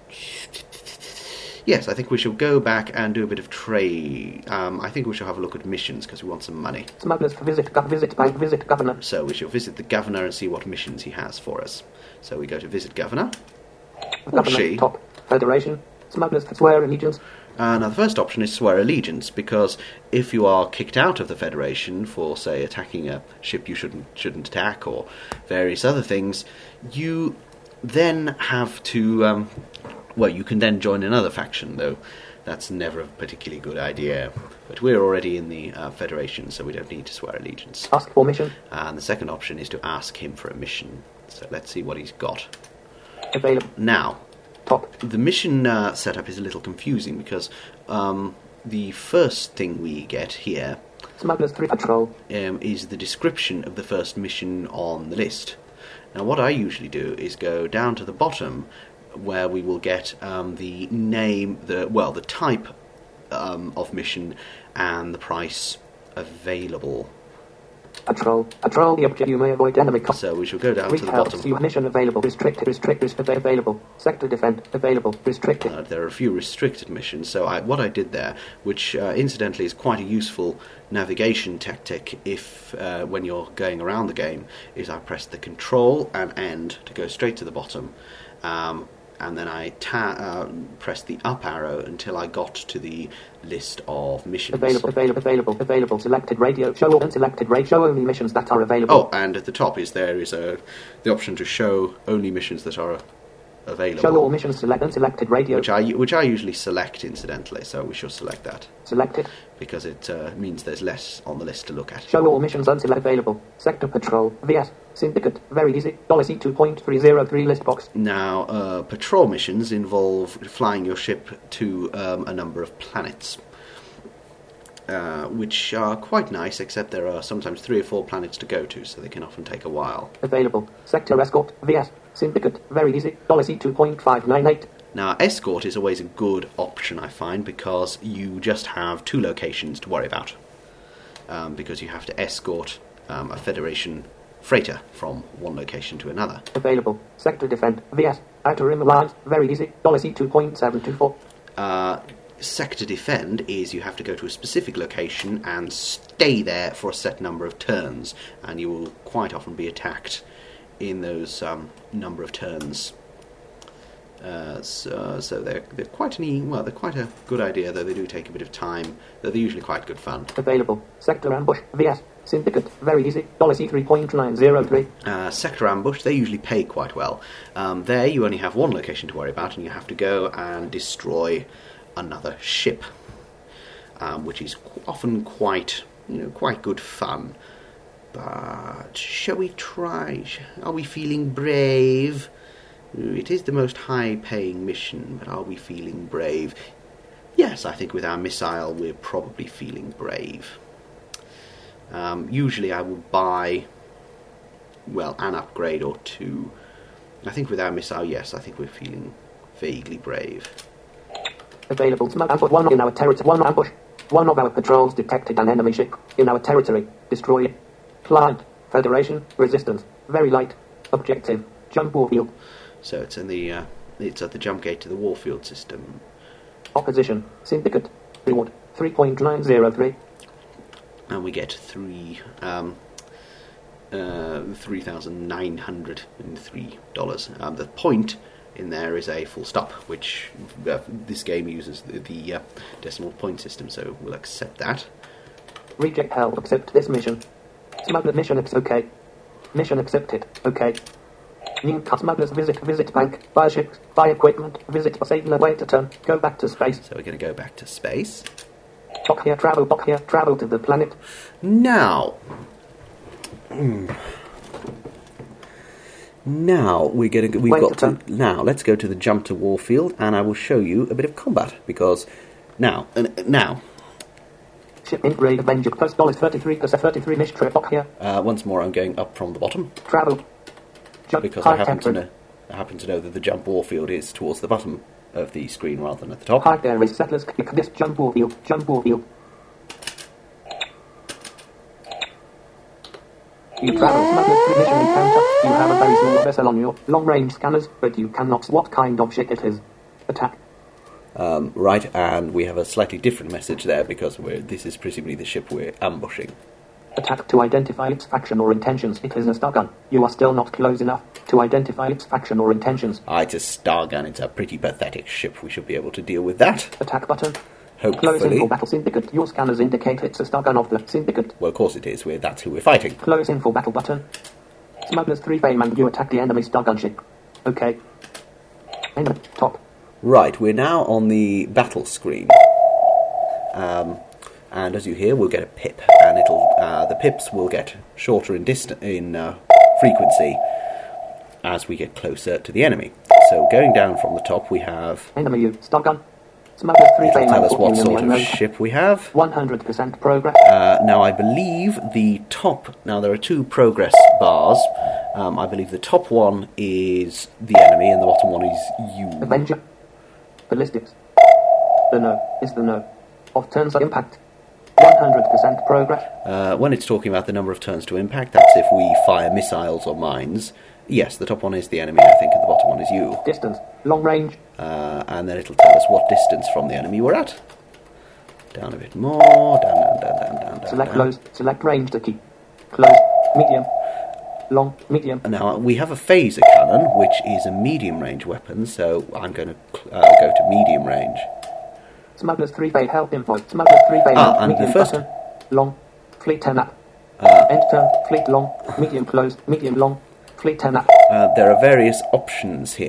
Yes, I think we shall go back and do a bit of trade. Um, I think we shall have a look at missions because we want some money. Smugglers visit, gov- visit bank, visit governor. So we shall visit the governor and see what missions he has for us. So we go to visit governor. Or Governor she. top. Federation. Smugglers swear allegiance. Uh, now, the first option is swear allegiance, because if you are kicked out of the Federation for, say, attacking a ship you shouldn't shouldn't attack, or various other things, you then have to, um, well, you can then join another faction, though that's never a particularly good idea. But we're already in the uh, Federation, so we don't need to swear allegiance. Ask for mission. And the second option is to ask him for a mission. So let's see what he's got. Available. Now, Top. the mission uh, setup is a little confusing because um, the first thing we get here Smugglers three patrol. um, is the description of the first mission on the list. Now, what I usually do is go down to the bottom where we will get um, the name, the well, the type um, of mission and the price available. Patrol. Patrol the object. You may avoid enemy cost. So we shall go down to the Helps bottom. you mission available. Restricted. Restrict. Restrict. Available. Sector defend. Available. Restricted. Uh, there are a few restricted missions, so I, what I did there, which uh, incidentally is quite a useful navigation tactic if uh, when you're going around the game, is I pressed the Control and End to go straight to the bottom, um, and then I ta- uh, pressed the up arrow until I got to the list of missions. Available. Available. Available. Available. Selected radio. Show all unselected radio. Show only missions that are available. Oh, and at the top is there is a the option to show only missions that are available. Show all missions, select unselected radio. Which I, which I usually select, incidentally, so we should select that. Selected. Because it uh, means there's less on the list to look at. Show all missions unselect available. Sector Patrol. V S. Syndicate. Very easy. C two point three zero three list box. Now, uh, patrol missions involve flying your ship to um, a number of planets. Uh, which are quite nice, except there are sometimes three or four planets to go to, so they can often take a while. Available. Sector Escort. V S. Syndicate. Very easy. C two point five nine eight. Now, escort is always a good option, I find, because you just have two locations to worry about. Um, because you have to escort um, a Federation freighter from one location to another. Available. Sector Defend. V S. Outer Rim Alliance. Very easy. C two point seven two four. Uh... Sector Defend is you have to go to a specific location and stay there for a set number of turns, and you will quite often be attacked in those um, number of turns. Uh, so, so they're they're quite an e- well they're quite a good idea, though they do take a bit of time. Though they're usually quite good fun. Available. Sector Ambush. V S. Syndicate. Very easy. C three point nine zero three. Uh, Sector Ambush, they usually pay quite well. Um, there you only have one location to worry about, and you have to go and destroy another ship, um, which is qu- often quite, you know, quite good fun. But shall we try? Are we feeling brave? It is the most high-paying mission, but are we feeling brave? Yes, I think with our missile we're probably feeling brave. Um, usually I would buy, well, an upgrade or two. I think with our missile, yes, I think we're feeling vaguely brave. Available. Ambush one in our territory. One ambush. One of our patrols detected an enemy ship in our territory. Destroy it. Client. Federation. Resistance. Very light. Objective. Jump warfield. So it's in the uh, it's at the jump gate to the warfield system. Opposition. Syndicate. Reward. three point nine zero three. And we get three um, uh, three thousand nine hundred and three dollars. Um, the point in there is a full stop, which uh, this game uses the, the uh, decimal point system, so we'll accept that. Reject held. Accept this mission. Smuggler mission. It's okay. Mission accepted. Okay. New cut smugglers visit visit bank. Buy ships. Buy equipment. Visit. Signal. Way to turn. Go back to space. So we're going to go back to space. Dock here. Travel. Dock here. Travel to the planet. Now. Mm. Now we're going to. We've Wait got to to now. Let's go to the jump to warfield, and I will show you a bit of combat because now, uh, now. Ship in grade Avenger plus dollars thirty three plus thirty three miss trip dock here. Uh, once more, I'm going up from the bottom. Travel. Jump. Because High I happen to tempered. know, I happen to know that the jump warfield is towards the bottom of the screen rather than at the top. Hi there is settlers. Click this jump warfield. Jump warfield. You travel smugglers to mission encounter. You have a very small vessel on your long-range scanners, but you cannot see what kind of ship it is. Attack. Um, right, and we have a slightly different message there because we're, this is presumably the ship we're ambushing. Attack to identify its faction or intentions. It is a star gun. You are still not close enough to identify its faction or intentions. Ah, it's a star gun. It's a pretty pathetic ship. We should be able to deal with that. Attack button. Hopefully. Close in for battle syndicate. Your scanners indicate it's a star gun of the syndicate. Well, of course it is. We're, that's who we're fighting. Close in for battle button. Smugglers three fame and you attack the enemy star gun ship. Okay. Enemy top. Right, we're now on the battle screen. Um, and as you hear, we'll get a pip, and it'll uh, the pips will get shorter in distance in uh, frequency as we get closer to the enemy. So going down from the top, we have. Enemy you star gun. Smugglers three It'll fame tell and us what fourteen sort of unknown. ship we have. one hundred percent progress. Uh, now, I believe the top... Now, there are two progress bars. Um, I believe the top one is the enemy and the bottom one is you. Avenger. Ballistics. The no is the no. Of turns of impact. one hundred percent progress. Uh, when it's talking about the number of turns to impact, that's if we fire missiles or mines. Yes, the top one is the enemy, I think, and the bottom one is you. Distance. Long range. Uh, and then it'll tell us what distance from the enemy we're at. Down a bit more. Down, down, down, down, down, down. Select down. close. Select range to keep. Close. Medium. Long. Medium. Now, we have a phaser cannon, which is a medium-range weapon, so I'm going to uh, go to medium range. Smugglers three bay help info. Smugglers three bay Ah, and medium the first- button. Long. Fleet ten up. Uh, End turn. Fleet long. Medium close. Medium long. Fleet ten up. Uh, there are various options here.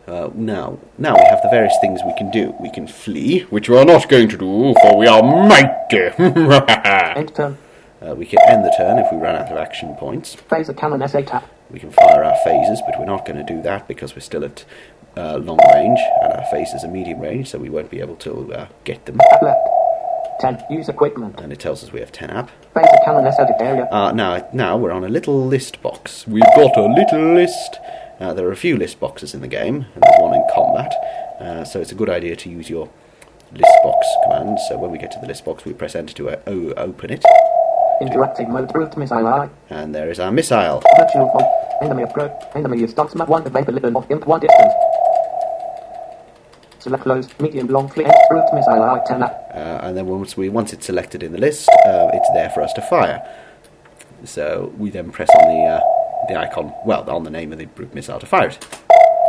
Uh, now, now we have the various things we can do. We can flee, which we are not going to do, for we are mighty. End turn. Uh, we can end the turn if we run out of action points. Phaser cannon S A tap. We can fire our phasers, but we're not going to do that because we're still at uh, long range, and our phasers are medium range, so we won't be able to uh, get them. App left. ten. Use equipment. And it tells us we have ten app. Phaser cannon S edit area. Uh, now, now we're on a little list box. We've got a little list. Uh, there are a few list boxes in the game, and there's one in combat, uh, so it's a good idea to use your list box command. So when we get to the list box, we press enter to uh, o- open it. Interactive mode, route missile eye. And there is our missile. Virtual font. Enemy approach. Enemy is stocks map one available of imp one distance. Select close, medium, long, fleet, route missile eye ten app. Uh, and then once we once it's selected in the list, uh, it's there for us to fire. So we then press on the uh, the icon, well, on the name of the brute missile to fire it.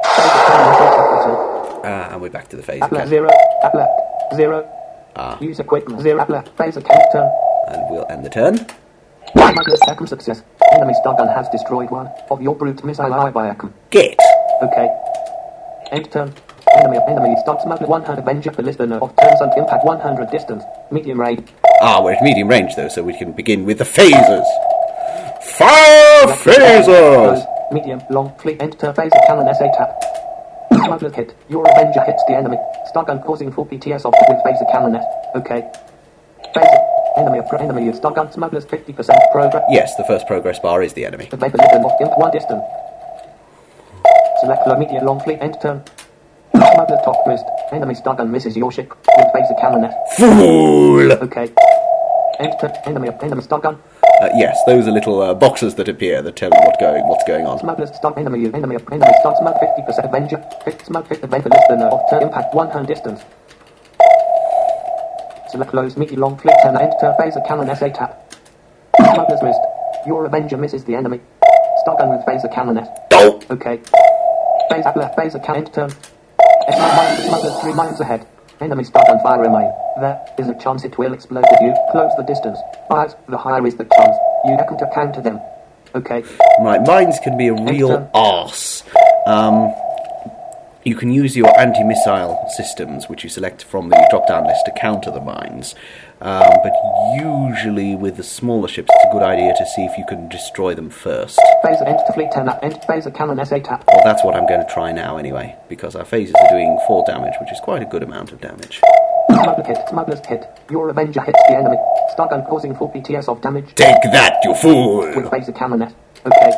Uh, and we're back to the phase App again. left zero, app left zero. Ah. Use equipment zero, app left phaser count turn. And we'll end the turn. Marker second success. Enemy stun has destroyed one of your brute missile eye by Acom. Get! Okay. End turn. Enemy enemy stun smuggler one hundred Avenger for listener of turns and impact one hundred distance. Medium range. Ah, we're at medium range though, so we can begin with the phasers. Fire phasers! Medium, long, fleet, end turn, phaser cannon S A tap. Smuggler hit. Your Avenger hits the enemy. Stun gun causing full P T S off with phaser cannon S. Okay. Phaser. Enemy of enemy is stun gun smugglers fifty percent progress. Yes, the first progress bar is the enemy. The vapor litter of imp one distance. Select low, medium, long, fleet, end turn. Smuggler top wrist. Enemy stun gun misses your ship with phaser cannon S. Fool! Okay. End turn. Enemy enemy stun gun. Uh, yes, those are little uh, boxes that appear that tell you what going, what's going on. Smugglers stun enemy enemy enemy stun smug fifty percent Avenger. fifty smug fifty vapor listener of turn impact one hundred distance. Select close, medium, long, flick, turn, end, turn, phaser, cannon, S A tap. Smuggler's wrist. Your Avenger misses the enemy. Stun gun with phaser, cannon, S. Oh! Okay. Phaser, left, phaser, cannon, end, turn. Smuggler's three miles ahead. Enemy stun gun fire remain. There is a chance it will explode if you close the distance. As the higher is the chance, you have to counter them. Okay. Right, mines can be a real arse. Um... You can use your anti-missile systems, which you select from the drop-down list, to counter the mines. Um, but usually with the smaller ships, it's a good idea to see if you can destroy them first. Phaser, end to fleet, ten, end, phaser, cannon, S A tap. Well, that's what I'm going to try now anyway, because our phasers are doing four damage, which is quite a good amount of damage. Smuggler hit, smuggler's hit. Your Avenger hits the enemy. Stun gun causing full P T S of damage. Take that, you fool! With phaser, cannon, S. Okay.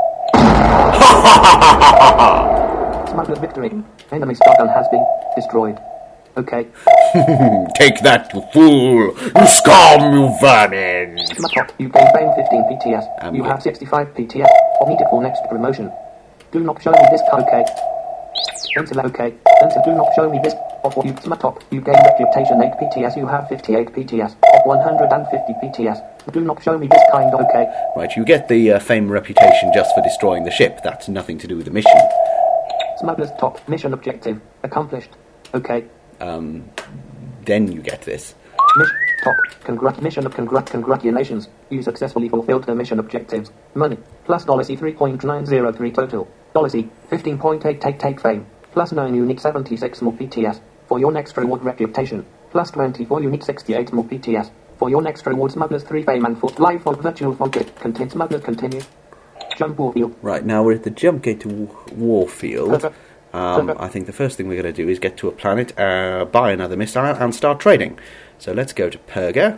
Smuggler's victory. Enemy stun gun has been destroyed. Okay. Take that, you fool! You scum, you vermin! Top, you gain fame fifteen P T S. Um, you yeah. have sixty-five P T S. Omitted for next promotion. Do not show me this card. Okay. Enter okay. Enter do not show me this. Of what you top, you gain reputation eight P T S. You have fifty-eight P T S. Of one hundred fifty P T S. Do not show me this kind. Okay. Right, you get the uh, fame reputation just for destroying the ship. That's nothing to do with the mission. Smuggler's top mission objective accomplished. Okay. Um, then you get this. Mission top congrat mission of congrat congratulations. You successfully fulfilled the mission objectives. Money plus dollar C three point nine zero three total. Dollar C fifteen point eight take take fame. Plus nine unique seventy-six more P T S. For your next reward reputation. Plus twenty-four unique sixty-eight more P T S. For your next reward smugglers three fame and four live for virtual focus. Contain smugglers continue. Jump Warfield. Right, now we're at the jump gate to Warfield. Perfect. Um, Perfect. I think the first thing we're going to do is get to a planet, uh, buy another missile, and start trading. So let's go to Perga.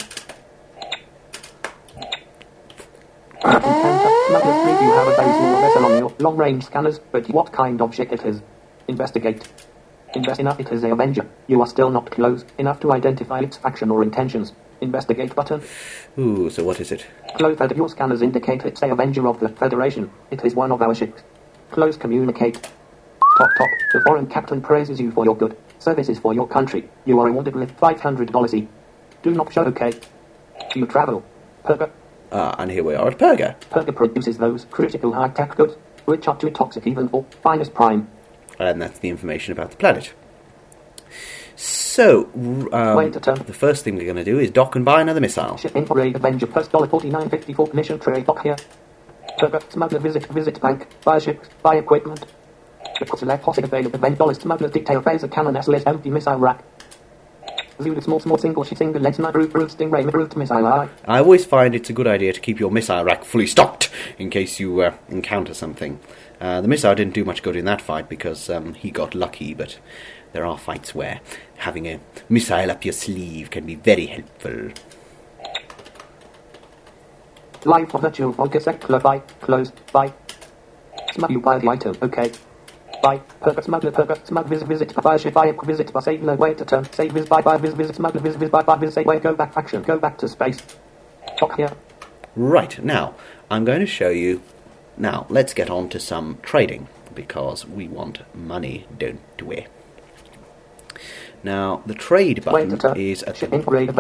Smuggler's three, you have a very small vessel on your long-range scanners, but what kind of ship it is? Investigate. Invest enough, it is a Avenger. You are still not close enough to identify its faction or intentions. Investigate button. Ooh, so what is it? Close that your scanners indicate it's a Avenger of the Federation. It is one of our ships. Close communicate. Top top. The foreign captain praises you for your good services for your country. You are rewarded with five hundred dollars each. Do not show okay. You travel. Perga. Ah, and here we are at Perga. Perga produces those critical high-tech goods, which are too toxic even for finest prime. And that's the information about the planet. So, um, Wait a turn. the first thing we're going to do is dock and buy another missile. Ship in for a Avenger plus dollar forty-nine fifty-four mission trade dock here. Perga. Smuggler visit visit bank. Buy ships. Buy equipment. Select possible available event dollars smuggler detail phaser cannon S L S empty missile rack. Zulu small small single ship single legs sniper root stingray root missile eye. I always find it's a good idea to keep your missile rack fully stocked in case you uh, encounter something. Uh, the missile didn't do much good in that fight because um, he got lucky, but there are fights where having a missile up your sleeve can be very helpful. Live for virtual focus sector by close by smuggle you buy the item. Okay. By purpose smuggler purpose smuggle visit visit buy ship buy visit by save no way to turn save visit buy buy visit visit smuggler visit visit buy buy visit save way go back action go back to space. Dock here. Right, now I'm going to show you. Now let's get on to some trading because we want money, don't we? Now the trade button is at the,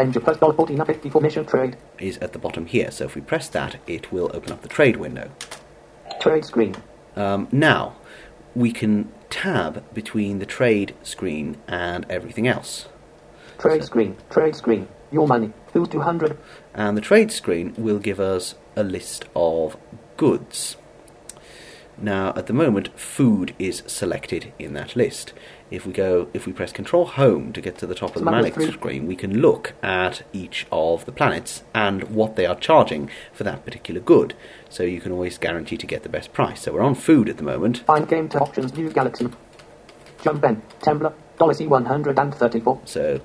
mission trade. is at the bottom here. So if we press that, it will open up the trade window. Trade screen. Um, now we can tab between the trade screen and everything else. Trade so, screen. Trade screen. Your money. Who's two hundred? And the trade screen will give us a list of goods. Now, at the moment, food is selected in that list. If we go, if we press Control Home to get to the top of the Manic screen, we can look at each of the planets and what they are charging for that particular good. So you can always guarantee to get the best price. So we're on food at the moment. Find game to options, view galaxy. Jump in, Tembler, dollar C one hundred thirty-four. So.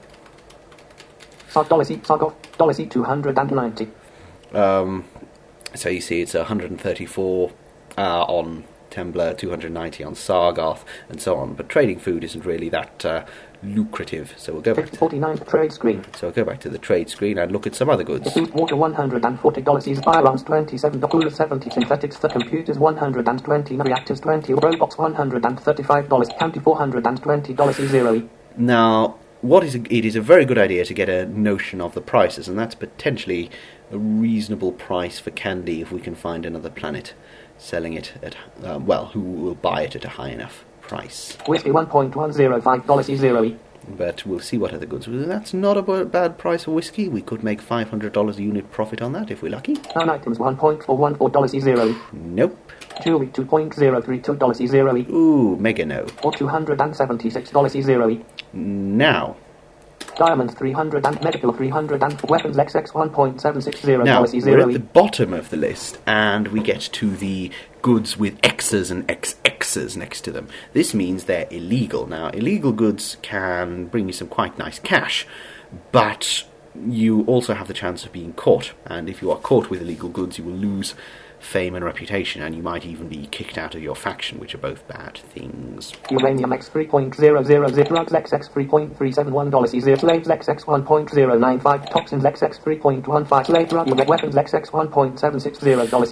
Dollar C, Sargoth, dollar C two hundred ninety. Um, so you see, it's one hundred thirty-four. Uh, on Tembler, two hundred ninety on Sargoth, and so on. But trading food isn't really that uh, lucrative, so we'll go back to forty-nine trade screen. So we'll go back to the trade screen and look at some other goods. Food water one hundred forty dollars, firearms twenty-seven, coolers seventy, synthetics for computers one hundred twenty, reactors twenty, robots one hundred thirty-five dollars, county four hundred twenty dollars zero. Now, what is a, it is a very good idea to get a notion of the prices, and that's potentially a reasonable price for candy if we can find another planet selling it at, uh, well, who will buy it at a high enough price. Whiskey one point one zero five dollars zero. But we'll see what other goods. That's not a b- bad price for whiskey. We could make five hundred dollars a unit profit on that if we're lucky. Non items one point four one four dollars zero. Nope. Jewelry two point zero three two dollars zero. Ooh, mega no. Or two hundred seventy-six dollars zero. Now. Diamonds three hundred and medical three hundred and weapons X X one point seven six zero dollars now, zero. We're at the bottom of the list and we get to the goods with X's and X X's next to them. This means they're illegal. Now, illegal goods can bring you some quite nice cash, but you also have the chance of being caught, and if you are caught with illegal goods, you will lose fame and reputation, and you might even be kicked out of your faction, which are both bad things. Uranium X three point zero zero zero, drugs X X three point three seven one dollars zero, slaves X X one point zero nine five, toxins X X three point one five, slave drug weapons X X one point seven six zero dollars.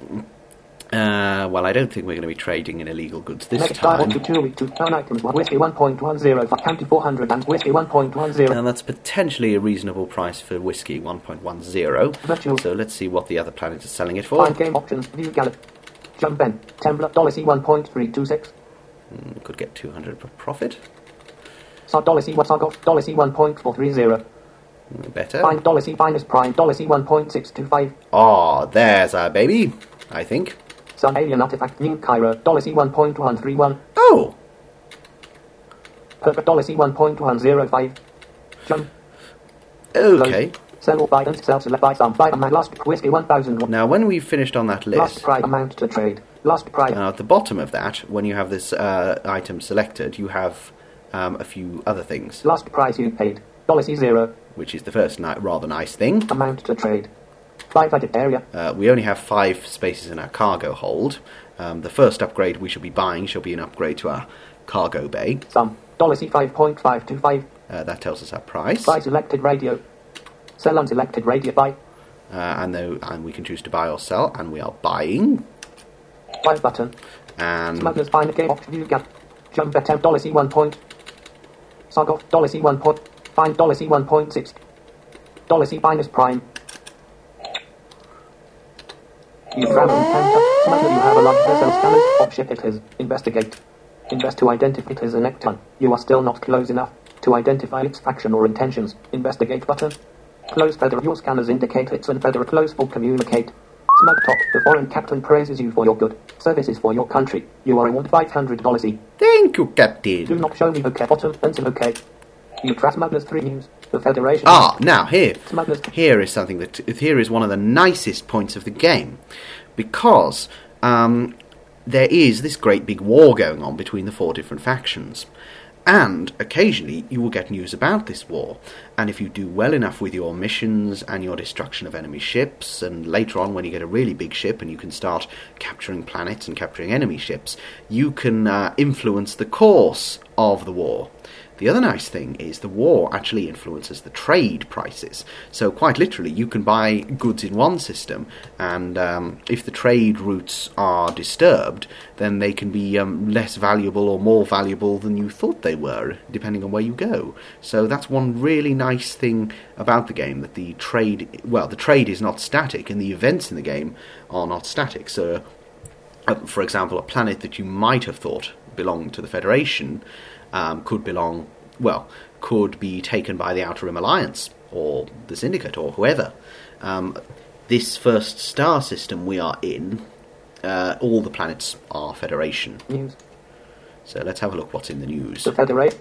Uh, well, I don't think we're going to be trading in illegal goods this Next time. Next two two two items, whiskey one point one zero, county four hundred and whiskey one point one zero. And that's potentially a reasonable price for whiskey, one point one zero. Virtual. So let's see what the other planet is selling it for. Find game options, view gallop. Jump in, Tembler, dollar C one point three two six. Mm, could get two hundred per profit. So dollar C one, dollar C one point four three zero. Mm, better. Find dollar C minus prime, dollar C one point six two five. Ah, there's our baby, I think. Sun alien artifact, New Cairo, dollar C one point one three one. Oh! Perfect, dollar C one point one zero five. Jump. Okay. Sell buy and sell select buy some buy amount last whiskey one thousand one. Now, when we've finished on that list... Last price amount to trade. Last price. Now, at the bottom of that, when you have this uh, item selected, you have um, a few other things. Last price you paid. Dollar C zero. Which is the first ni- rather nice thing. Amount to trade. Five edit area. Uh, we only have five spaces in our cargo hold. Um, the first upgrade we shall be buying shall be an upgrade to our cargo bay. Some. Dollar C five point five two five. Uh, that tells us our price. Buy selected radio. Sell unselected radio buy. Uh, and, though, and we can choose to buy or sell, and we are buying. Buy button. And Smugglers find a game option view gap. Jump at ten dollar C one point. Sargoth dollar C one point. Find dollar C one point six. Dollar C minus prime. You travel in contact. Smuggler, you have a lot of vessel scanners. Option it is. Investigate. Invest to identify it as a necton. You are still not close enough to identify its faction or intentions. Investigate button. Close feather. Your scanners indicate it's an feather. Close for communicate. Smug talk. The foreign captain praises you for your good services for your country. You are awarded five hundred dollars each. Thank you, Captain. Do not show me okay. Bottom pencil okay. You trust Smugglers three News. The Federation. Ah, now here. Smugglers. Here is something that... Here is one of the nicest points of the game. Because um, there is this great big war going on between the four different factions. And occasionally you will get news about this war, and if you do well enough with your missions and your destruction of enemy ships, and later on when you get a really big ship and you can start capturing planets and capturing enemy ships, you can uh, influence the course of the war. The other nice thing is the war actually influences the trade prices. So quite literally, you can buy goods in one system, and um, if the trade routes are disturbed, then they can be um, less valuable or more valuable than you thought they were, depending on where you go. So that's one really nice thing about the game, that the trade, well, the trade is not static, and the events in the game are not static. So, uh, for example, a planet that you might have thought belonged to the Federation Um, could belong, well, could be taken by the Outer Rim Alliance, or the Syndicate, or whoever. Um, this first star system we are in, uh, all the planets are Federation. News. So let's have a look what's in the news. The Federation.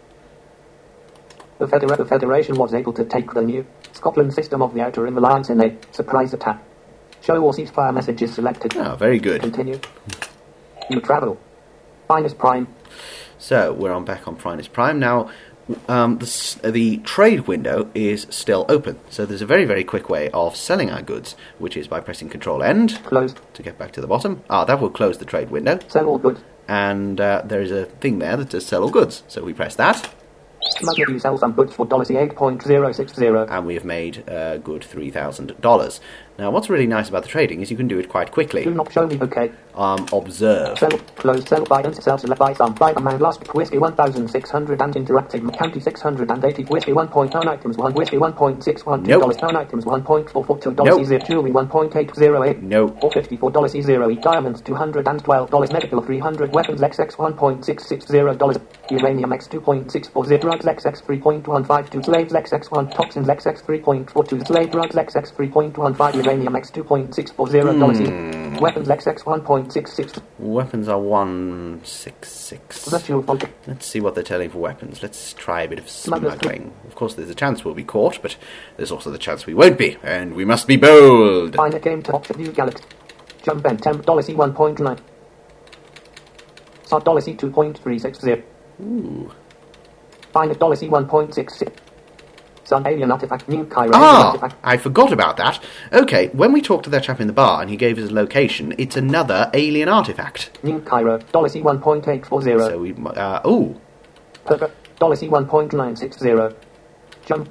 The, Federa- the Federation was able to take the new Scotland system of the Outer Rim Alliance in a surprise attack. Show or ceasefire messages selected. Oh, very good. Continue. You travel. Finest Prime. So, we're on back on Primus Prime. Now, um, the, the trade window is still open. So there's a very, very quick way of selling our goods, which is by pressing Control End. Closed. To get back to the bottom. Ah, that will close the trade window. Sell all goods. And uh, there is a thing there that says sell all goods. So we press that. Smuggler, you sell some goods for eight point zero six zero. And we have made a good three thousand dollars. Now, what's really nice about the trading is you can do it quite quickly. Do not show me, okay. Um, observe. Sell, close, sell, buy, and sell, select, buy some, buy a man, last, whiskey one thousand six hundred, and interactive, county six hundred eighty, whiskey one point nine items, one, whiskey one point six one, two dollars, nope. nine items, one point four four two dollars, nope. zero, jewelry, one point eight zero eight, nope. four fifty-four dollars, zero, eight, diamonds, two hundred twelve dollars, medical, three hundred, weapons, X X, one point six six zero dollars, uranium, X, two point six four zero, drugs, X X, three point one five two, slaves, X X, one, toxins, X X, three point four two, slave, drugs, X X, three point one five, uranium, X, two point six four zero dollars, mm. weapons, X X, one point six six. Weapons are one six six. Let's see what they're telling for weapons. Let's try a bit of smuggling. Of course, there's a chance we'll be caught, but there's also the chance we won't be, and we must be bold. Find a game to option view galaxy. Jump and ten dollars E one point nine. Sod dollar C two point three six zero. Ooh. Find a dollar C one point six six. Sun alien artifact, New Cairo. Ah, artifact. I forgot about that. Okay, when we talked to that chap in the bar and he gave us a location, it's another alien artifact. New Cairo, dollar C one point eight four zero. So we, uh, ooh. Perfect, dollar C one point nine six zero. Jump.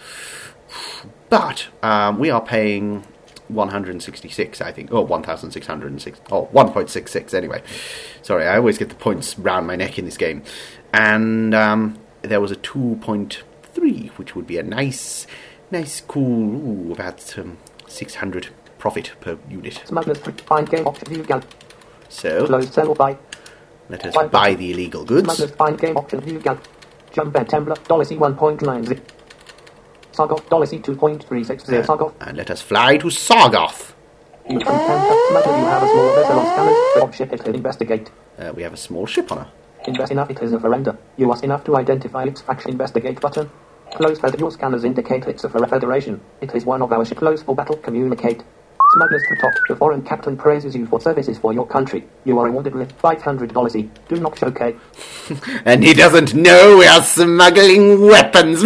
But um, we are paying one hundred sixty-six, I think. Oh, one thousand six hundred six. Oh, one point six six anyway. Sorry, I always get the points round my neck in this game. And um, there was a two point three, which would be a nice, nice, cool, ooh, about um, six hundred profit per unit. Smugglers, find game option view gal. So, close, sell, or buy. Let us buy, buy the illegal goods. Smugglers, find game option view gal. Jump and Tembler, dollar C one point nine zero. Sargoth, dollar C two point three six zero. Sargoth. And let us fly to Sargoth. You can Tembler, smuggler, you have a small vessel on scanners. Drop ship it to investigate. Uh, we have a small ship on her. Invest enough, it is a surrender. You are enough to identify its faction. Investigate button. Close fed. Your scanners indicate it's a Federation. It is one of our ships. Close for battle. Communicate. Smugglers to top. The foreign captain praises you for services for your country. You are awarded with five hundred dollars each. Do not show okay. And he doesn't know we are smuggling weapons.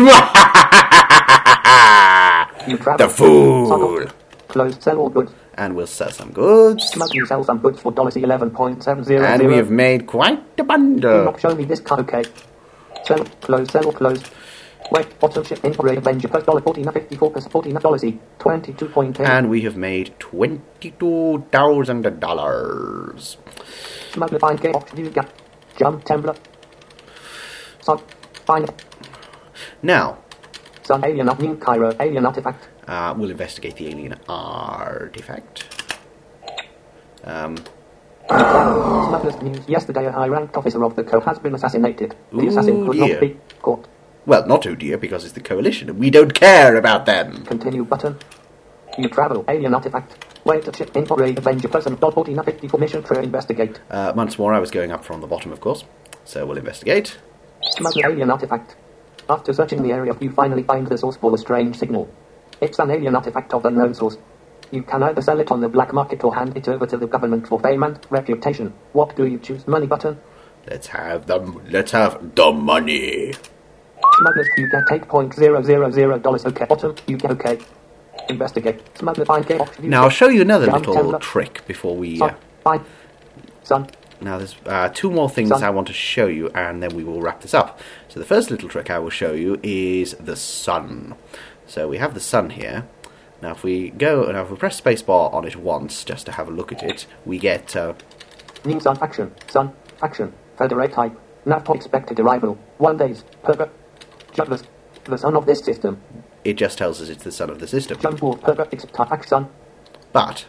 You travel. The fool. Close. Sell all goods. And we'll sell some goods. Smuggle sell some goods for eleven point seven zero. And we have made quite a bundle. Do not show me this card, okay. Sell, close, sell, close. Wait, bottom ship, incorporate, Avenger, per dollar, fourteen fifty-four, plus fourteen dollars E, twenty-two point eight. And we have made twenty-two thousand dollars. Smuggler, find game, option, view, gap, jump, Tembler. Sun, find. Now. Sun, alien, New Cairo, alien artifact. Uh, we'll investigate the alien artifact. Um... Smuggler's news. Yesterday, a high-ranked officer of the Co has been assassinated. The Ooh, assassin could dear. not be caught. Well, not oh dear, because it's the Coalition, and we don't care about them. Continue button. You travel. Alien artifact. Wait to chip in for raid Avenger person. Dot fourteen fifty-four mission to investigate. Uh, once more, I was going up from the bottom, of course. So we'll investigate. Smuggled alien artifact. After searching the area, you finally find the source for the strange signal. It's an alien artifact of unknown source. You can either sell it on the black market or hand it over to the government for fame and reputation. What do you choose? Money button? Let's have them. Let's have the money. Smugglers, you get eight point zero zero zero dollars. Okay. Bottom, you get okay. Investigate. Smuggler find game option. Now I'll show you another Jump little template. trick before we... Son, Uh, find. Son, now there's uh, two more things Sun. I want to show you, and then we will wrap this up. So the first little trick I will show you is the sun. So we have the sun here. Now if we go, now if we press spacebar on it once, just to have a look at it, we get... Uh, new sun action. Sun action. Federate type. Nav expected arrival. One days. Perga. Juglers. The sun of this system. it just tells us it's the sun of the system. Jump ball, Perga, X, Tax, Sun. But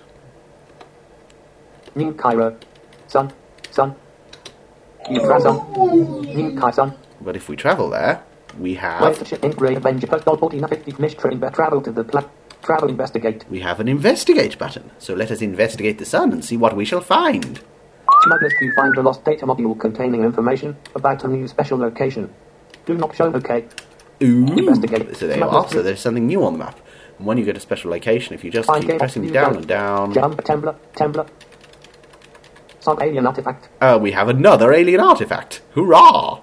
New Cairo. Sun. Sun. New Sun. New Kai Sun. but if we travel there, we Wait have to ship in Grey Avenger. First doll fourteen fifty Mish train bear travel to the pla- travel investigate. we have an investigate button. So let us investigate the sun and see what we shall find. Smugglers to find a lost data module containing information about a new special location. Do not show okay. Ooh. Investigate. So there you are. So there's something new on the map. And when you get a special location, if you just Find keep game pressing option, down go. and down, Jump, Tembler, Tembler. Some alien artifact. uh, we have another alien artifact. Hurrah!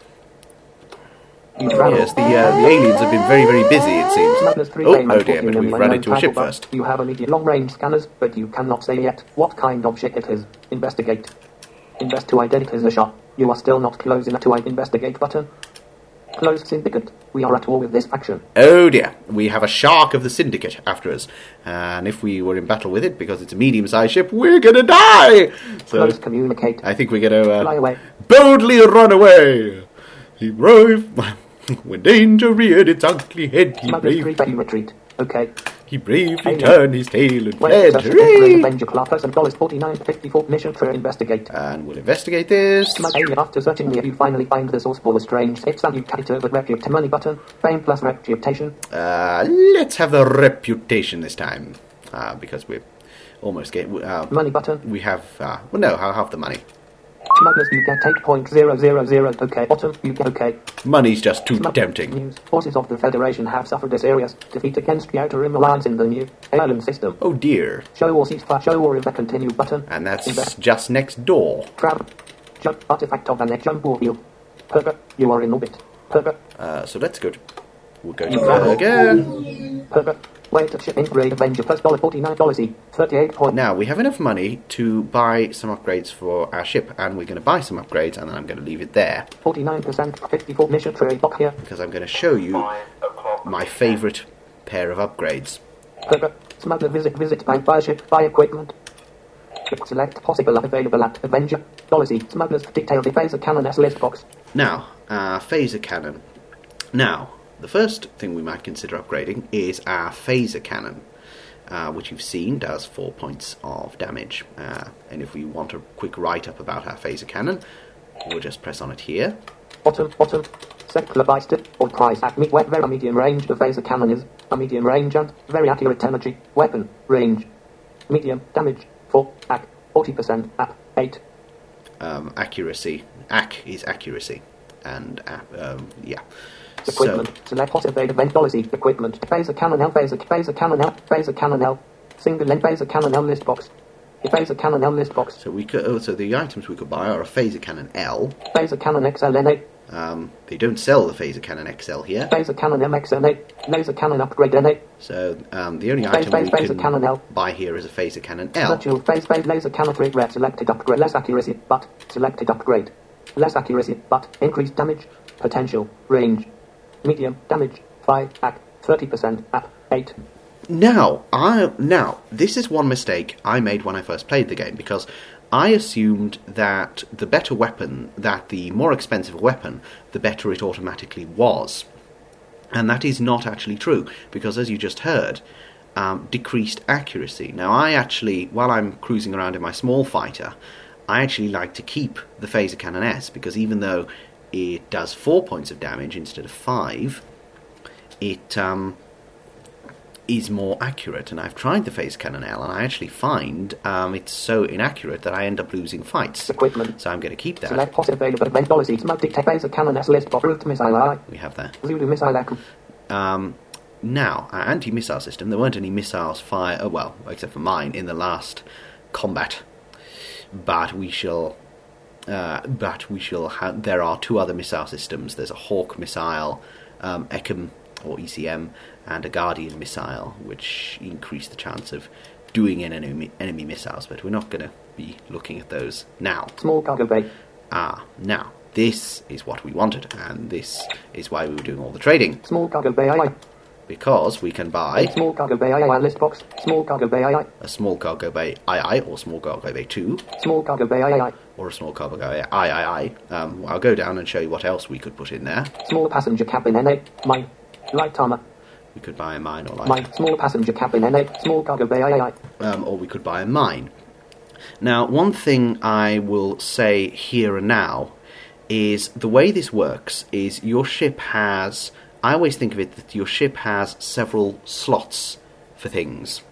You travel. Yes, the uh, the aliens have been very, very busy, it seems. Smugglers three Oh, payment oh dear, but fourteen we've and run one into a ship travel first. bus. You have immediate long-range scanners, but you cannot say yet what kind of ship it is. Investigate. Invest to identify the shop. You are still not close enough to investigate button. Closed syndicate. We are at war with this faction. Oh dear, we have a shark of the Syndicate after us. And if we were in battle with it, because it's a medium-sized ship, we're gonna die! So Closed communicate. I think we're gonna Fly uh, away. boldly run away! He rose when danger reared its ugly head. He, Smugglers brave, three you retreat. Okay. he bravely Alien. turned his tail and Wait, fled. just Grey Hooray! Avenger class person dollars forty-nine fifty-four mission to investigate. And we'll investigate this. Smug alien after searching the you finally find the source for the strange hits and you cut it over repute money button. Fame plus reputation. Uh, let's have the reputation this time. Uh, because we're almost getting... Uh, Money button. we have... Uh, well, no, I'll have the money. Smugglers you get eight point zero zero zero. Okay. Bottom you get okay. Money's just too Smug- tempting. News. Forces of the Federation have suffered a serious defeat against the Outer Rim Alliance in the new Alien system. Oh dear. Show or ceasefire. Show or if I continue button. And that's Invest. just next door. Travel. Jump. Artifact of the next jump or field. Perga. You are in orbit. Perga. Uh, so that's good. We'll go to You travel. Burger. Perga. Wait to ship in Grey Avenger. First dollar forty-nine dollars e. Thirty-eight point. Now, we have enough money to buy some upgrades for our ship, and we're going to buy some upgrades, and then I'm going to leave it there, Forty-nine percent. Fifty-four mission trade block here. because I'm going to show you my favourite pair of upgrades. Perga. Smuggler visit. Visit by fire ship. Buy equipment. Select possible available at Avenger. Dollars e. Smugglers detailed phaser cannon S list box. Now, our phaser cannon. Now, the first thing we might consider upgrading is our phaser cannon, uh, which you've seen does four points of damage. Uh, and if we want a quick write-up about our phaser cannon, we'll just press on it here. Bottom, bottom. Secular Beisted, or price at me- we- very medium range. The phaser cannon is a medium range and very accurate energy. Weapon, range, medium, damage, four, ac, forty percent, app, eight. Um, accuracy. Ac is accuracy. And, uh, um, yeah. Equipment, So, select possible event policy. Equipment, phaser cannon L, phaser, phaser cannon L, phaser cannon L. Single length phaser cannon L list box. Phaser cannon L list box. so we could. Oh, so the items we could buy are a phaser cannon L. Phaser cannon X L N A. Um, they don't sell the phaser cannon X L here. Phaser cannon M X N A. Laser cannon upgrade N A. So um, the only Phase, item phase, we phaser cannon can L. buy here is a phaser cannon L. Virtual phase, phase, laser cannon three red. Selected upgrade. Less accuracy, but selected upgrade. Less accuracy, but increased damage. Potential. Range. Medium. Damage. five. Ac. thirty percent. App. eight. Now, I now this is one mistake I made when I first played the game, because I assumed that the better weapon, that the more expensive weapon, the better it automatically was. And that is not actually true, because as you just heard, um, decreased accuracy. Now I actually, while I'm cruising around in my small fighter, I actually like to keep the phaser cannon S, because even though it does four points of damage instead of five, it um, is more accurate, and I've tried the phase cannon L, and I actually find um, it's so inaccurate that I end up losing fights. Equipment. So I'm going to keep that. Select possible available event policy. Smart dictate phaser cannon S list of route missile I. We have that. Zulu missile echo. Um, now, our anti-missile system, there weren't any missiles fire, oh, well, except for mine, in the last combat. But we shall, uh, but we shall have, there are two other missile systems. There's a Hawk missile, um, E C M, or E C M, and a Guardian missile, which increase the chance of doing in enemy, enemy missiles, but we're not going to be looking at those now. Small cargo bay. Ah, now, this is what we wanted, and this is why we were doing all the trading. Small cargo bay I. Because we can buy small cargo bay I I list box. Small cargo bay I I. a small cargo bay I I, or small cargo bay two, Small cargo bay I I. or a small cargo bay I I I. Um, I'll go down and show you what else we could put in there. Small passenger cabin N A. Mine. Light armor. We could buy a mine or like Mine. Small passenger cabin N A. Small cargo bay I I. um, or we could buy a mine. Now, one thing I will say here and now is the way this works is your ship has, I always think of it that your ship has several slots for things.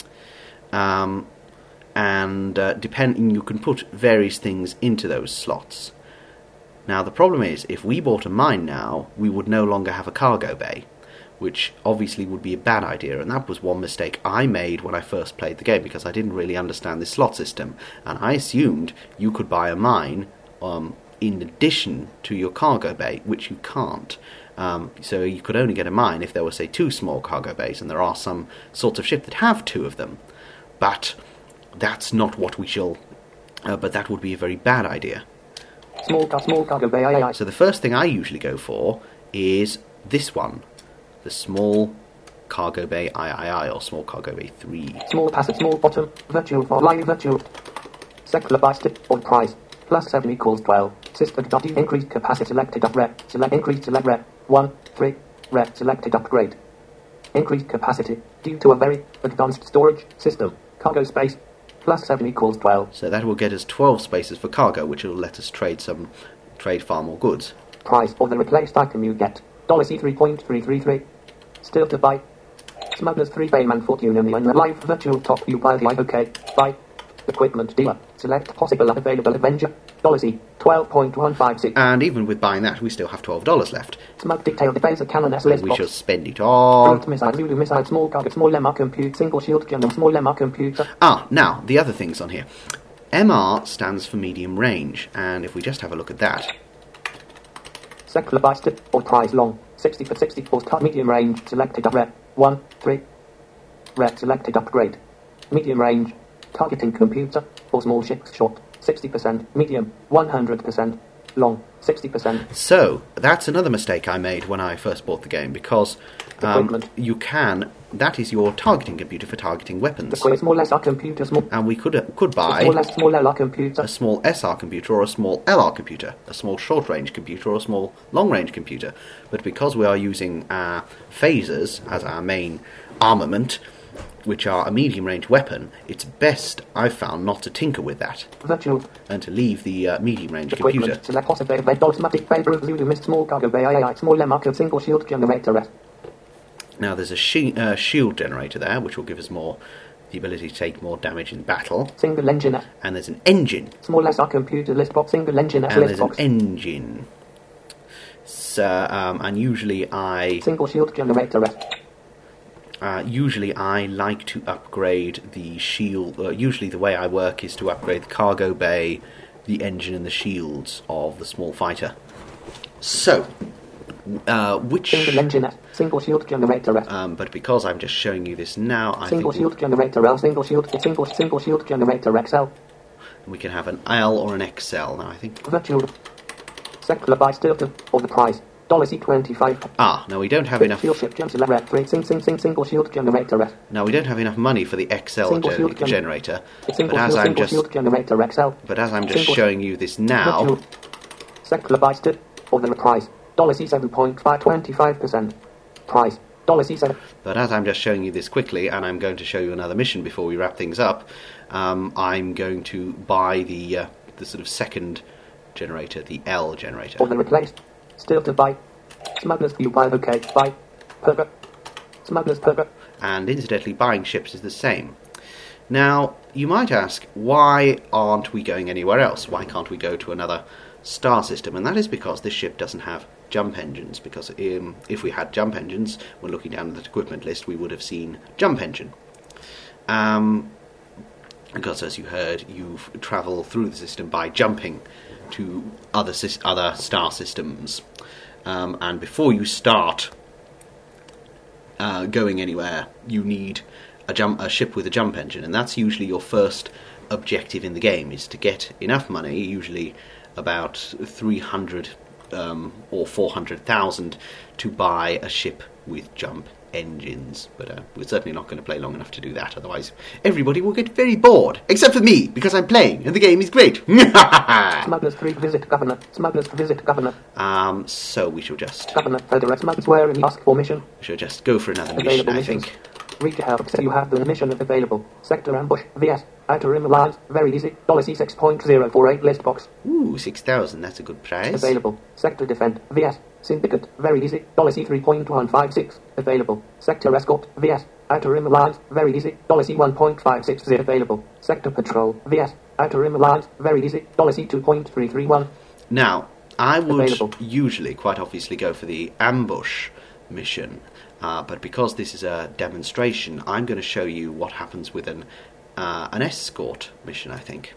Um, and uh, depending, you can put various things into those slots. Now, the problem is, if we bought a mine now, we would no longer have a cargo bay, which obviously would be a bad idea, and that was one mistake I made when I first played the game, because I didn't really understand this slot system, and I assumed you could buy a mine um, in addition to your cargo bay, which you can't. Um, so you could only get a mine if there were, say, two small cargo bays, and there are some sorts of ship that have two of them. But that's not what we shall... Uh, but that would be a very bad idea. Small car, small cargo bay I I. So the first thing I usually go for is this one. The small cargo bay I I I, or small cargo bay three. Small passage, small bottom. Virtual for line, virtual. Secular by step or price. Plus seven equals twelve. System dot increased capacity selected up rep. Select increased select rep. one, three. Rep selected upgrade. Increased capacity due to a very advanced storage system. Cargo space. Plus seven equals twelve. So that will get us twelve spaces for cargo, which will let us trade some, trade far more goods. Price for the replaced item you get. Dollar C three point three three three. Still to buy. Smugglers three Bayman Fortune in the live virtual top you buy live okay. Buy. Equipment dealer. Select possible available Avenger. Dollar C twelve point one five six. And even with buying that, we still have twelve dollars left. Smug detail the phaser cannon S list We box. shall spend it on. Route missile, Zulu missile, small cargo, small M R computer, single shield gun, small M R computer. Ah, now, the other things on here. M R stands for medium range, and if we just have a look at that. Secular by step or price long. sixty for sixty-four cut medium range. Selected up rep. one, three. Rep selected upgrade. Medium range. Targeting computer. For small ships short. sixty percent. Medium. one hundred percent. Long. sixty percent. So, that's another mistake I made when I first bought the game, because um, Equipment. you can, that is your targeting computer for targeting weapons. The small S R computer. Small. And we could uh, could buy Small S small L R computer. a small S R computer or a small L R computer, a small short-range computer or a small long-range computer. But because we are using our phasers as our main armament, which are a medium-range weapon, it's best, I've found, not to tinker with that, Virtual. and to leave the uh, medium-range Equipment. computer. Select possible event. Automatic favor of Zulu missed small cargo bay I I. Small M R single shield generator S. Now there's a shi uh, shield generator there, which will give us more, the ability to take more damage in battle. Single engine S. And there's an engine. Small S R computer list box. Single engine S And list there's an box. engine. So, um, and usually I... Single shield generator S. Uh, usually I like to upgrade the shield, uh, usually the way I work is to upgrade the cargo bay, the engine and the shields of the small fighter. So, uh, which... Single engine S. Single shield generator S. Um, but because I'm just showing you this now, I Single think shield generator L. Single shield. Single single shield generator X L. we can have an L or an X L. Now I think... Virtual. Secular by still to or the price. Dollar C twenty-five. Ah, now we don't have enough... Field ship generator rep three. Sing sing sing single shield generator S. Now we don't have enough money for the X L Single gen shield gen- generator, Single but as shield I'm single just... shield generator X L. But as I'm just Single- showing you this now... Virtual. Secular by still or the price. Dollar C seven point five twenty-five percent. Price. Dollar C seven. But as I'm just showing you this quickly, and I'm going to show you another mission before we wrap things up, um, I'm going to buy the uh, the sort of second generator, the L generator. Or the replaced. Still to buy. Smugglers view buy okay. Buy. Perga. Smugglers Perker. And incidentally, buying ships is the same. Now, you might ask, why aren't we going anywhere else? Why can't we go to another star system? And that is because this ship doesn't have jump engines, because um, if we had jump engines, when looking down at the equipment list, we would have seen jump engine. Um, because, as you heard, you travel through the system by jumping to other sy- other star systems. Um, and before you start uh, going anywhere, you need a, jump, a ship with a jump engine, and that's usually your first objective in the game, is to get enough money, usually about three hundred um, or four hundred thousand, to buy a ship with jump engines. But uh, we're certainly not going to play long enough to do that, otherwise everybody will get very bored, except for me, because I'm playing and the game is great. Smugglers three visit governor. Smugglers visit governor. Um, so we shall just Governor Federate Smugglers where in ask for mission. we shall just go for another mission, Available I missions. think. Read your help, except you have the mission available. Sector ambush. V S. Outer Rim Alliance. Very easy. Dollar C six point zero four eight list box. Ooh, six thousand, that's a good prize. Available. Sector defend. V S. Syndicate. Very easy. Dollar C three point one five six. Available. Sector escort. V S. Outer Rim Alliance. Very easy. Dollar C one point five six zero. Available. Sector patrol. V S. Outer Rim Alliance. Very easy. Dollar C two point three three one. Now, I would Available. usually, quite obviously, go for the ambush mission, uh, but because this is a demonstration, I'm going to show you what happens with an uh, an escort mission, I think.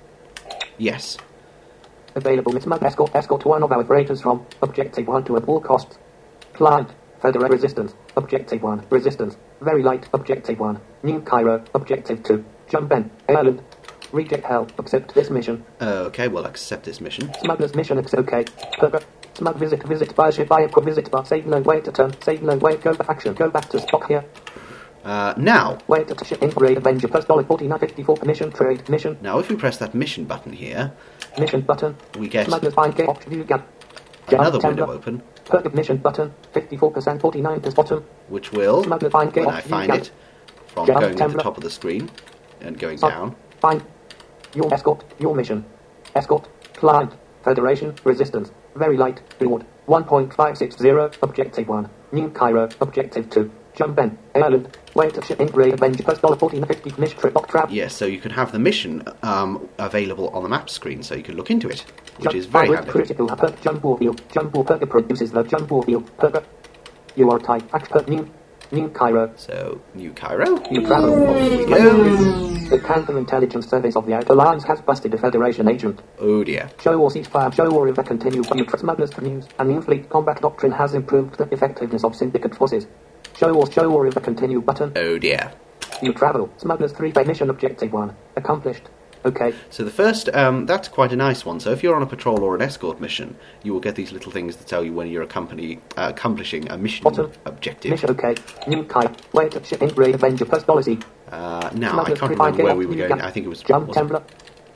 Yes. Available. Miss Mug escort. Escort one of our operators from Objective one to at all costs. Client. Federal Resistance. Objective one. Resistance. Very light. Objective one. New Cairo. Objective two. Jump in. Ireland. Reject hell. Accept this mission. Okay, we'll accept this mission. Smuggler's mission. It's okay. Perker. Smug visit. Visit by ship. Buy a visit bar. Save no way to turn. Save no way. Go back action. Go back to stock here. Uh, now, Wait to ship. Infrared Avenger. Plus dollar forty-nine fifty-four. Mission. Trade. Mission. now if we press that mission button here, Mission button. we get Smuggler's find get option. You get. another Jump, window Templar. open, Perk mission button. fifty-four percent. forty-nine percent bottom. which will, Smuggler find when get I option. find You it, from Jump, going to the Templar. top of the screen and going Up. down, Find your escort, your mission. Escort, client, Federation, resistance, very light, reward, one point five six zero, objective one, New Cairo, objective two, jump in, Ireland, wait to ship in grade Avenger, plus dollar fourteen fifty, mission trip, box trap. yes, so you can have the mission um, available on the map screen, so you can look into it, which Jump is very forward, handy. critical, perk, jump war field, jump war perk produces the jump war field, perk. You are type, act perk, new, New Cairo, So, New Cairo. you travel. Off we go. The counterintelligence service of the Outer Lines has busted a Federation agent. Oh dear. Show war ceasefire, show war if they continue, but you trust smugglers for news. A new fleet combat doctrine has improved the effectiveness of syndicate forces. Show war, show war if they continue button. Oh dear. You travel. Smugglers three by mission objective one. Accomplished. Okay. So the first, um, that's quite a nice one. So if you're on a patrol or an escort mission, you will get these little things that tell you when you're accompany, uh, accomplishing a mission Bottom. objective. Mission okay. New Kai. Wait to ship in grade Avenger plus policy. Uh, now, I Smugglers can't three by remember where we get were off. going. You I think it was... Jump was it- Templar.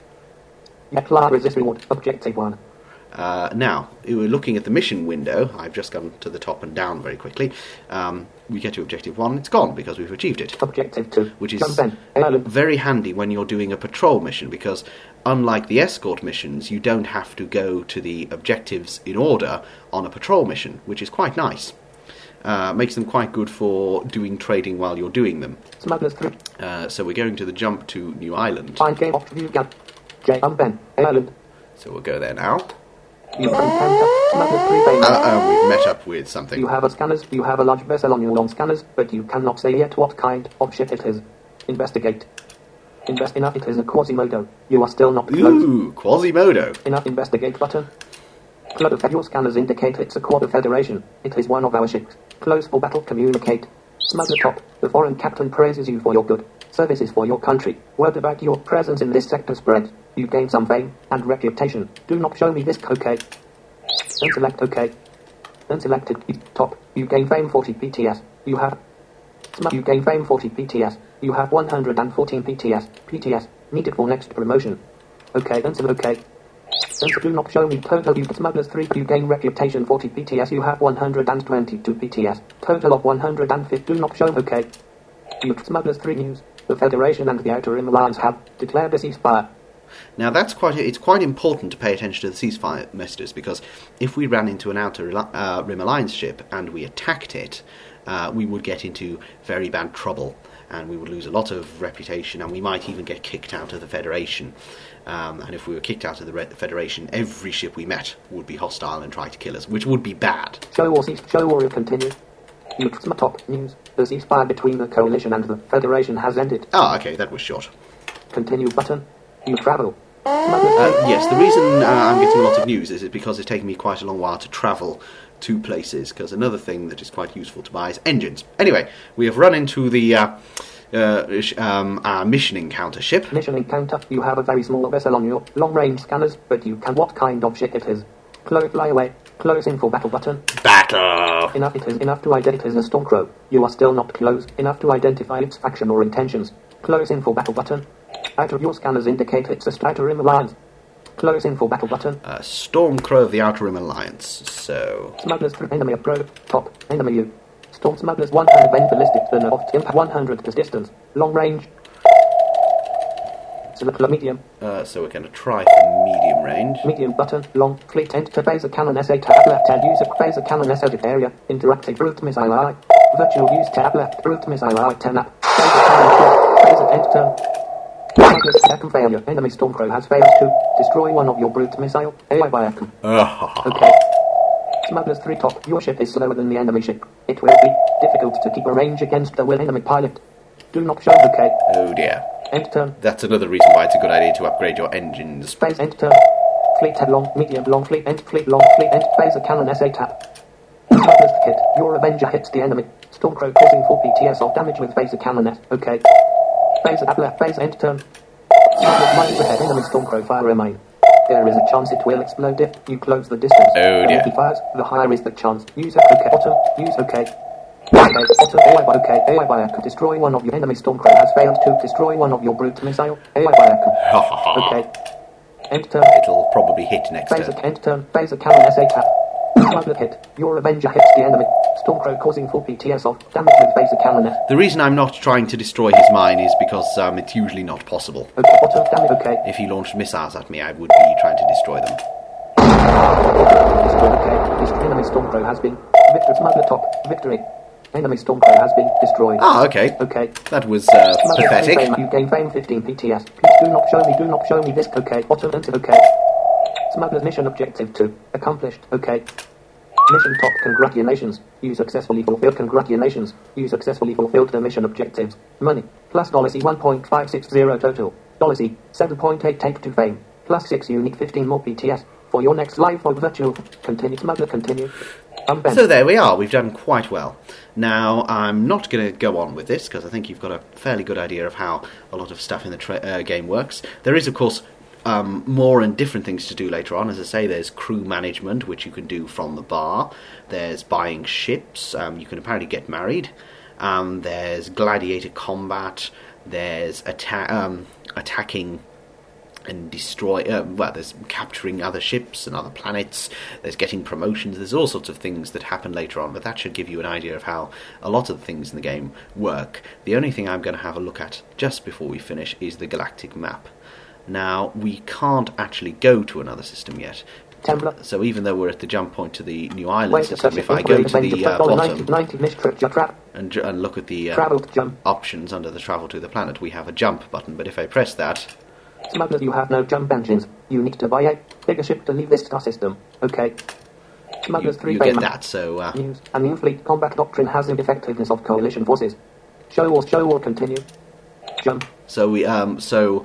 Apply resist reward. Objective one. Uh, now, we were looking at the mission window. I've just gone to the top and down very quickly. Um, we get to objective one, it's gone because we've achieved it. Objective two. Which is Jump in. Ireland. very handy when you're doing a patrol mission, because unlike the escort missions, you don't have to go to the objectives in order on a patrol mission, which is quite nice. Uh, makes them quite good for doing trading while you're doing them. Smugglers three. Uh, so we're going to the jump to New Island. Find game option. You get. Jump in. Ireland. So we'll go there now. You encounter smugglers three bay. Uh, uh, we've met up with something. You have a scanners, you have a large vessel on your long scanners, but you cannot say yet what kind of ship it is. Investigate. Invest enough, it is a Quasimodo. You are still not close. Ooh, Quasimodo. Enough investigate button. Close. Your scanners indicate it's a Quarter Federation. It is one of our ships. Close for battle, communicate. Smuggler top. The foreign captain praises you for your good services for your country. Word about your presence in this sector spreads. You gain some fame and reputation. Do not show me this okay. Then select OK. Then selected top. You gain fame forty P T S. You have. Sm- you gain fame forty P T S. You have one hundred fourteen P T S. P T S needed for next promotion. Okay, then select OK. Then do not show me total. You smugglers three. You gain reputation forty P T S. You have one hundred twenty-two P T S. Total of one hundred fifty. Do not show OK. You smugglers three news. The Federation and the Outer Rim Alliance have declared a ceasefire. Now that's quite it's quite important to pay attention to the ceasefire messages, because if we ran into an Outer uh, Rim Alliance ship and we attacked it, uh, we would get into very bad trouble, and we would lose a lot of reputation, and we might even get kicked out of the Federation. Um, and if we were kicked out of the Re- Federation, every ship we met would be hostile and try to kill us, which would be bad. Show or cease. Show or continue. Top news. The ceasefire between the Coalition and the Federation has ended. Ah, okay, that was short. Continue button. You travel. Uh, yes, the reason uh, I'm getting a lot of news is because it's taken me quite a long while to travel to places, because another thing that is quite useful to buy is engines. Anyway, we have run into the uh, uh, sh- um, our mission encounter ship. Mission encounter. You have a very small vessel on your long-range scanners, but you can... What kind of ship it is? Close, fly away. Close in for battle button. Battle! Enough it is enough to identify it as a Stormcrow. You are still not close enough to identify its faction or intentions. Close in for battle button. Outer your scanners indicate it's a Outer Rim Alliance. Close in for battle button. Uh, Stormcrow of the Outer Rim Alliance, so... Smugglers through enemy approach. Top. Enemy you. Storm smugglers one hundred when ballistic. Then off impact one hundred distance. Long range. Select medium. Uh, so we're going to try for medium range. Medium button. Long. Fleet enter phaser cannon S A tablet. And use a phaser cannon S edit area. Interactive brute missile I. Virtual use tablet. Brute missile I. ten up. Phaser cannon. Phaser end turn. Second failure. Enemy Stormcrow has failed to destroy one of your brute missile. A I by Akum. Okay. Smugglers three top. Your ship is slower than the enemy ship. It will be difficult to keep a range against the will enemy pilot. Do not show. Okay. Oh dear. End turn. That's another reason why it's a good idea to upgrade your engines. Space end turn. Fleet head long, medium long, fleet end, fleet long, fleet end, phaser cannon S A tap. Smugglers hit. Your Avenger hits the enemy. Stormcrow causing four P T S of damage with phaser cannon S. Okay. Phaser at left, phaser end turn. Smugglers miles ahead, enemy Stormcrow fire remain. There is a chance it will explode if you close the distance. Oh dear. The more he fires, the higher is the chance. Use OK. Bottom. Use OK. Okay. Bottom. A I by OK. A I by could destroy one of your enemy Stormcrow has failed to destroy one of your brute missile. A I by Okay. End turn. It'll probably hit next Phaser turn. end turn. Phaser cannon S A tap. Smuggler hit. Your Avenger hits the enemy. Stormcrow causing four P T S of damage with phaser cannon S. The reason I'm not trying to destroy his mine is because um, it's usually not possible. Okay. Bottom. Damage. Okay. If he launched missiles at me, I would be trying to destroy them. Okay. This enemy Stormcrow has been. Victor Smuggler top. Victory. Enemy Stormcrow has been destroyed. Ah, okay. Okay. That was uh, Smuggler pathetic. fame. You gain fame fifteen P T S. Please do not show me. Do not show me this. Okay. Bottom. Enter. Okay. Smuggler's mission objective two. Accomplished. Okay. Mission top. Congratulations. You successfully fulfilled. Congratulations. You successfully fulfilled the mission objectives. Money. Plus dollar C one point five six zero total. Dollar C seven point eight take to fame. Plus six unique fifteen more P T S. For your next live or virtual. Continue. Smuggler continue. Unbent. So there we are. We've done quite well. Now, I'm not going to go on with this because I think you've got a fairly good idea of how a lot of stuff in the tra- uh, game works. There is, of course, Um, more and different things to do later on. As I say, there's crew management, which you can do from the bar. There's buying ships. Um, you can apparently get married. Um, there's gladiator combat. There's atta- um, attacking and destroy. Uh, well, there's capturing other ships and other planets. There's getting promotions. There's all sorts of things that happen later on. But that should give you an idea of how a lot of the things in the game work. The only thing I'm going to have a look at just before we finish is the galactic map. Now, we can't actually go to another system yet. Templar. So even though we're at the jump point to the New Island Wait, system, if I go to the uh, bottom and, ju- and look at the uh, jump. options under the travel to the planet, we have a jump button. But if I press that... Smugglers, you have no jump engines. You need to buy a bigger ship to leave this star system. Okay. Smugglers you, three you get that, so... Uh, News. A new fleet combat doctrine has the effectiveness of coalition forces. Show or show or continue. Jump. So we... um so...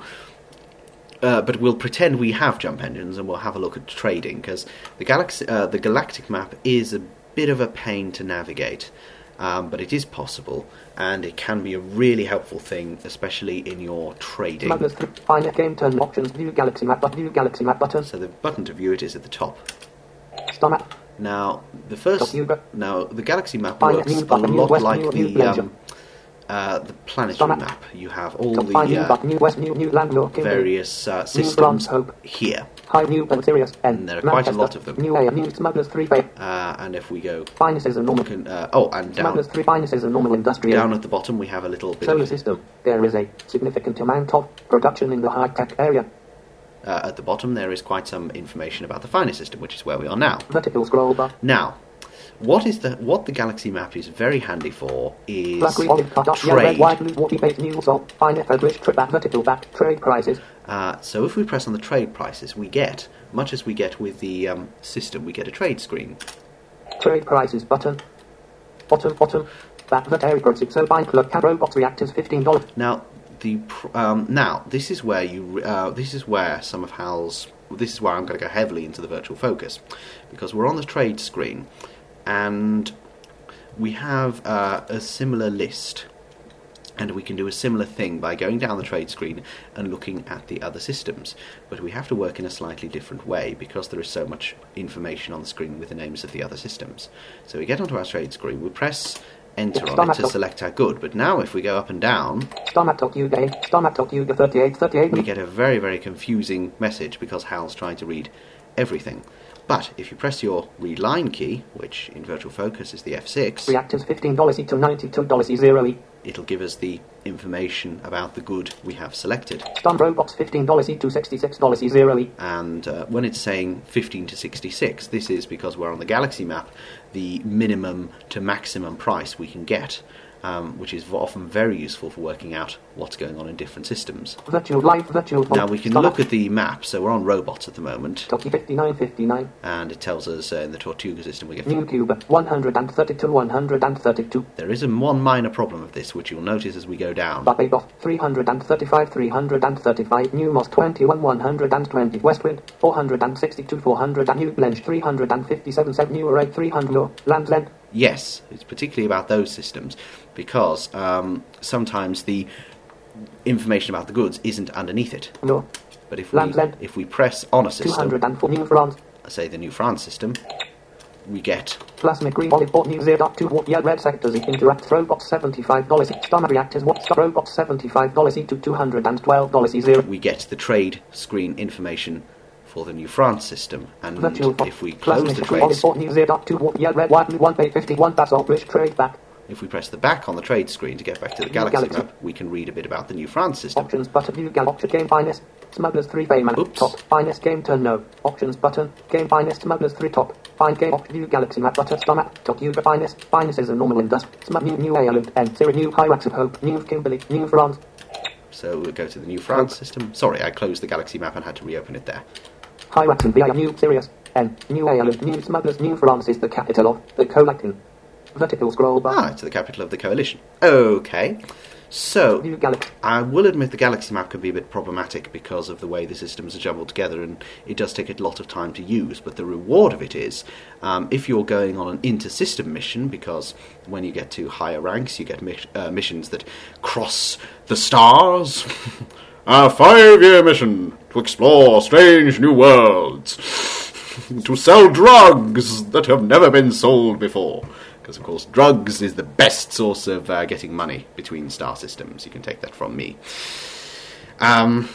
Uh, but we'll pretend we have jump engines and we'll have a look at trading, because the galaxy, uh, the galactic map is a bit of a pain to navigate, um, but it is possible, and it can be a really helpful thing, especially in your trading. Smugglers, find game turn options, view galaxy map, but view galaxy map button. So the button to view it is at the top. Star map. Now the first, now the galaxy map Find works new a button, new lot west, like new- new the. legend. Um, Uh, the planetary Stomach. map. You have all Top five the new uh, button, new west, new new land, new Kimberley. various uh, New Bronze systems Hope. here. High new Sirius and And there are quite a lot of them. New A, new Smugglers three bay. Uh, and if we go, Finest is a normal. can, uh, oh, and down Smugglers three finest is a normal industrial. down at the bottom we have a little bit Solar of, system. There is a significant amount of production in the high tech area. uh, at the bottom there is quite some information about the Finer system, which is where we are now. Vertical scroll bar. Now, what is the what the galaxy map is very handy for is Black, green, olive, cut, yeah, red, trade. white, blue, water, bait, new, salt, fine, effort, rich, trip, back, vertical, back, trade prices. Uh, so if we press on the trade prices, we get, much as we get with the um, system, we get a trade screen. Trade prices button. Bottom, bottom. Back, veterinary project, so bind plug, cat robots, reactors, fifteen dollars. Now, the pr- um, now this is where you uh, this is where some of Hal's this is where I'm going to go heavily into the virtual focus, because we're on the trade screen, and we have uh, a similar list. And we can do a similar thing by going down the trade screen and looking at the other systems. But we have to work in a slightly different way because there is so much information on the screen with the names of the other systems. So we get onto our trade screen, we press enter on it to select our good. But now if we go up and down, StarMap.Yuga, StarMap.Yuga thirty-eight, thirty-eight. we get a very, very confusing message because Hal's trying to read everything. But if you press your read line key, which in virtual focus is the F six, reactors fifteen dollars E to ninety-two dollars E zero E. It'll give us the information about the good we have selected. Storm robots fifteen dollars E to sixty-six dollars E zero E. And uh, when it's saying fifteen to sixty-six, this is because we're on the galaxy map, the minimum to maximum price we can get, um, which is often very useful for working out what's going on in different systems. Virtual live, virtual. Now we can look at the map, so we're on robots at the moment. Toki fifty-nine fifty-nine. And it tells us uh, in the Tortuga system we get... New Cuba, one hundred thirty-two, one hundred thirty-two. There is a one minor problem of this, which you'll notice as we go down. Barbados, three hundred thirty-five, three hundred thirty-five. New Moss, twenty-one, one hundred twenty. Westwind, four hundred sixty-two, four hundred. New Glench, three hundred fifty-seven, seven. New Array, three hundred. Land's End. Yes, it's particularly about those systems, because um, sometimes the information about the goods isn't underneath it. No. But if we, if we press on a system, two hundred four New France, say the New France system, we get plasmic green olive port new zero dot two watt yeah red sectors interact robots seventy-five dollars star reactors what star robots seventy-five dollars E to two hundred twelve dollars E zero. We get the trade screen information for the New France system, and virtual if we close the trade olive port new zero dot two watt yeah red white one page fifty-one that's all rich trade back. If we press the back on the trade screen to get back to the galaxy, galaxy map, we can read a bit about the New France system. Options button, view gal option, game finest, smugglers three payment, Oops. top, finest game turn no, options button, game finest, smugglers three top, find game option, view galaxy map button, star map, top user finest, finest is a normal indust, smug new, new Ireland, and Syria, new Hyrax of Hope, new Kimberley, new France. So we'll go to the New France Hope. System. Sorry, I closed the galaxy map and had to reopen it there. Hyrax and V I, new Sirius, and new Ireland, new smugglers, new France is the capital of the collecting. Vertical scroll bar. Ah, it's the capital of the coalition. Okay. So, I will admit the galaxy map can be a bit problematic because of the way the systems are jumbled together, and it does take a lot of time to use, but the reward of it is, um, if you're going on an inter-system mission, because when you get to higher ranks, you get mi- uh, missions that cross the stars. A five-year mission to explore strange new worlds. To sell drugs that have never been sold before. Because, of course, drugs is the best source of uh, getting money between star systems. You can take that from me. Um,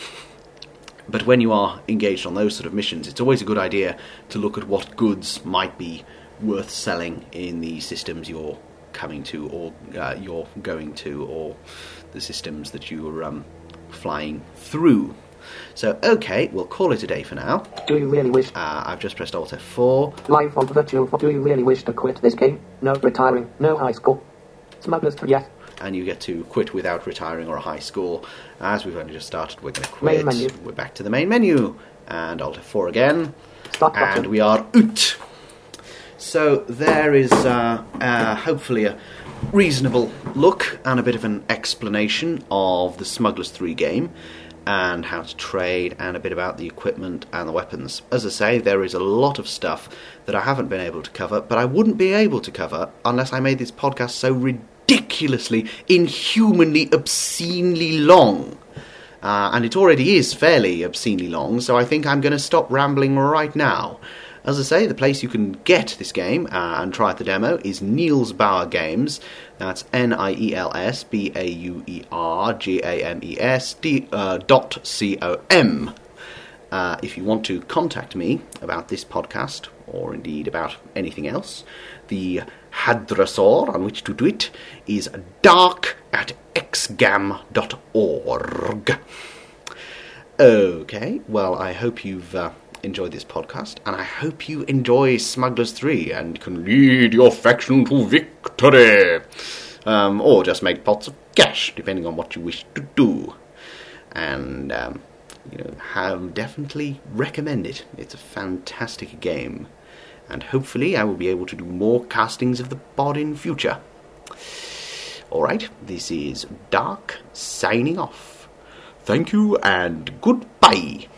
but when you are engaged on those sort of missions, it's always a good idea to look at what goods might be worth selling in the systems you're coming to, or uh, you're going to, or the systems that you're um, flying through. So, okay, we'll call it a day for now. Do you really wish? Uh, I've just pressed Alt F four. Live on virtual. Do you really wish to quit this game? No retiring, no high score. Smugglers three, yes. And you get to quit without retiring or a high score. As we've only just started, we're going to Main quit. menu. We're back to the main menu. And Alt F four again. Start and button. we are out. So there is uh, uh, hopefully a reasonable look and a bit of an explanation of the Smugglers three game, and how to trade, and a bit about the equipment and the weapons. As I say, there is a lot of stuff that I haven't been able to cover, but I wouldn't be able to cover unless I made this podcast so ridiculously, inhumanly, obscenely long. Uh, and it already is fairly obscenely long, so I think I'm going to stop rambling right now. As I say, the place you can get this game uh, and try out the demo is Niels Bauer Games. That's N I E L S B A U E R G A M E S D, uh, dot C O M. Uh, if you want to contact me about this podcast, or indeed about anything else, the addressor on which to do it is dark at xgam dot org. Okay, well, I hope you've... Uh, enjoyed this podcast, and I hope you enjoy Smugglers three and can lead your faction to victory. Um, or just make pots of cash, depending on what you wish to do. And, um, you know, have definitely recommend it. It's a fantastic game. And hopefully I will be able to do more castings of the pod in future. Alright, this is Dark signing off. Thank you and goodbye.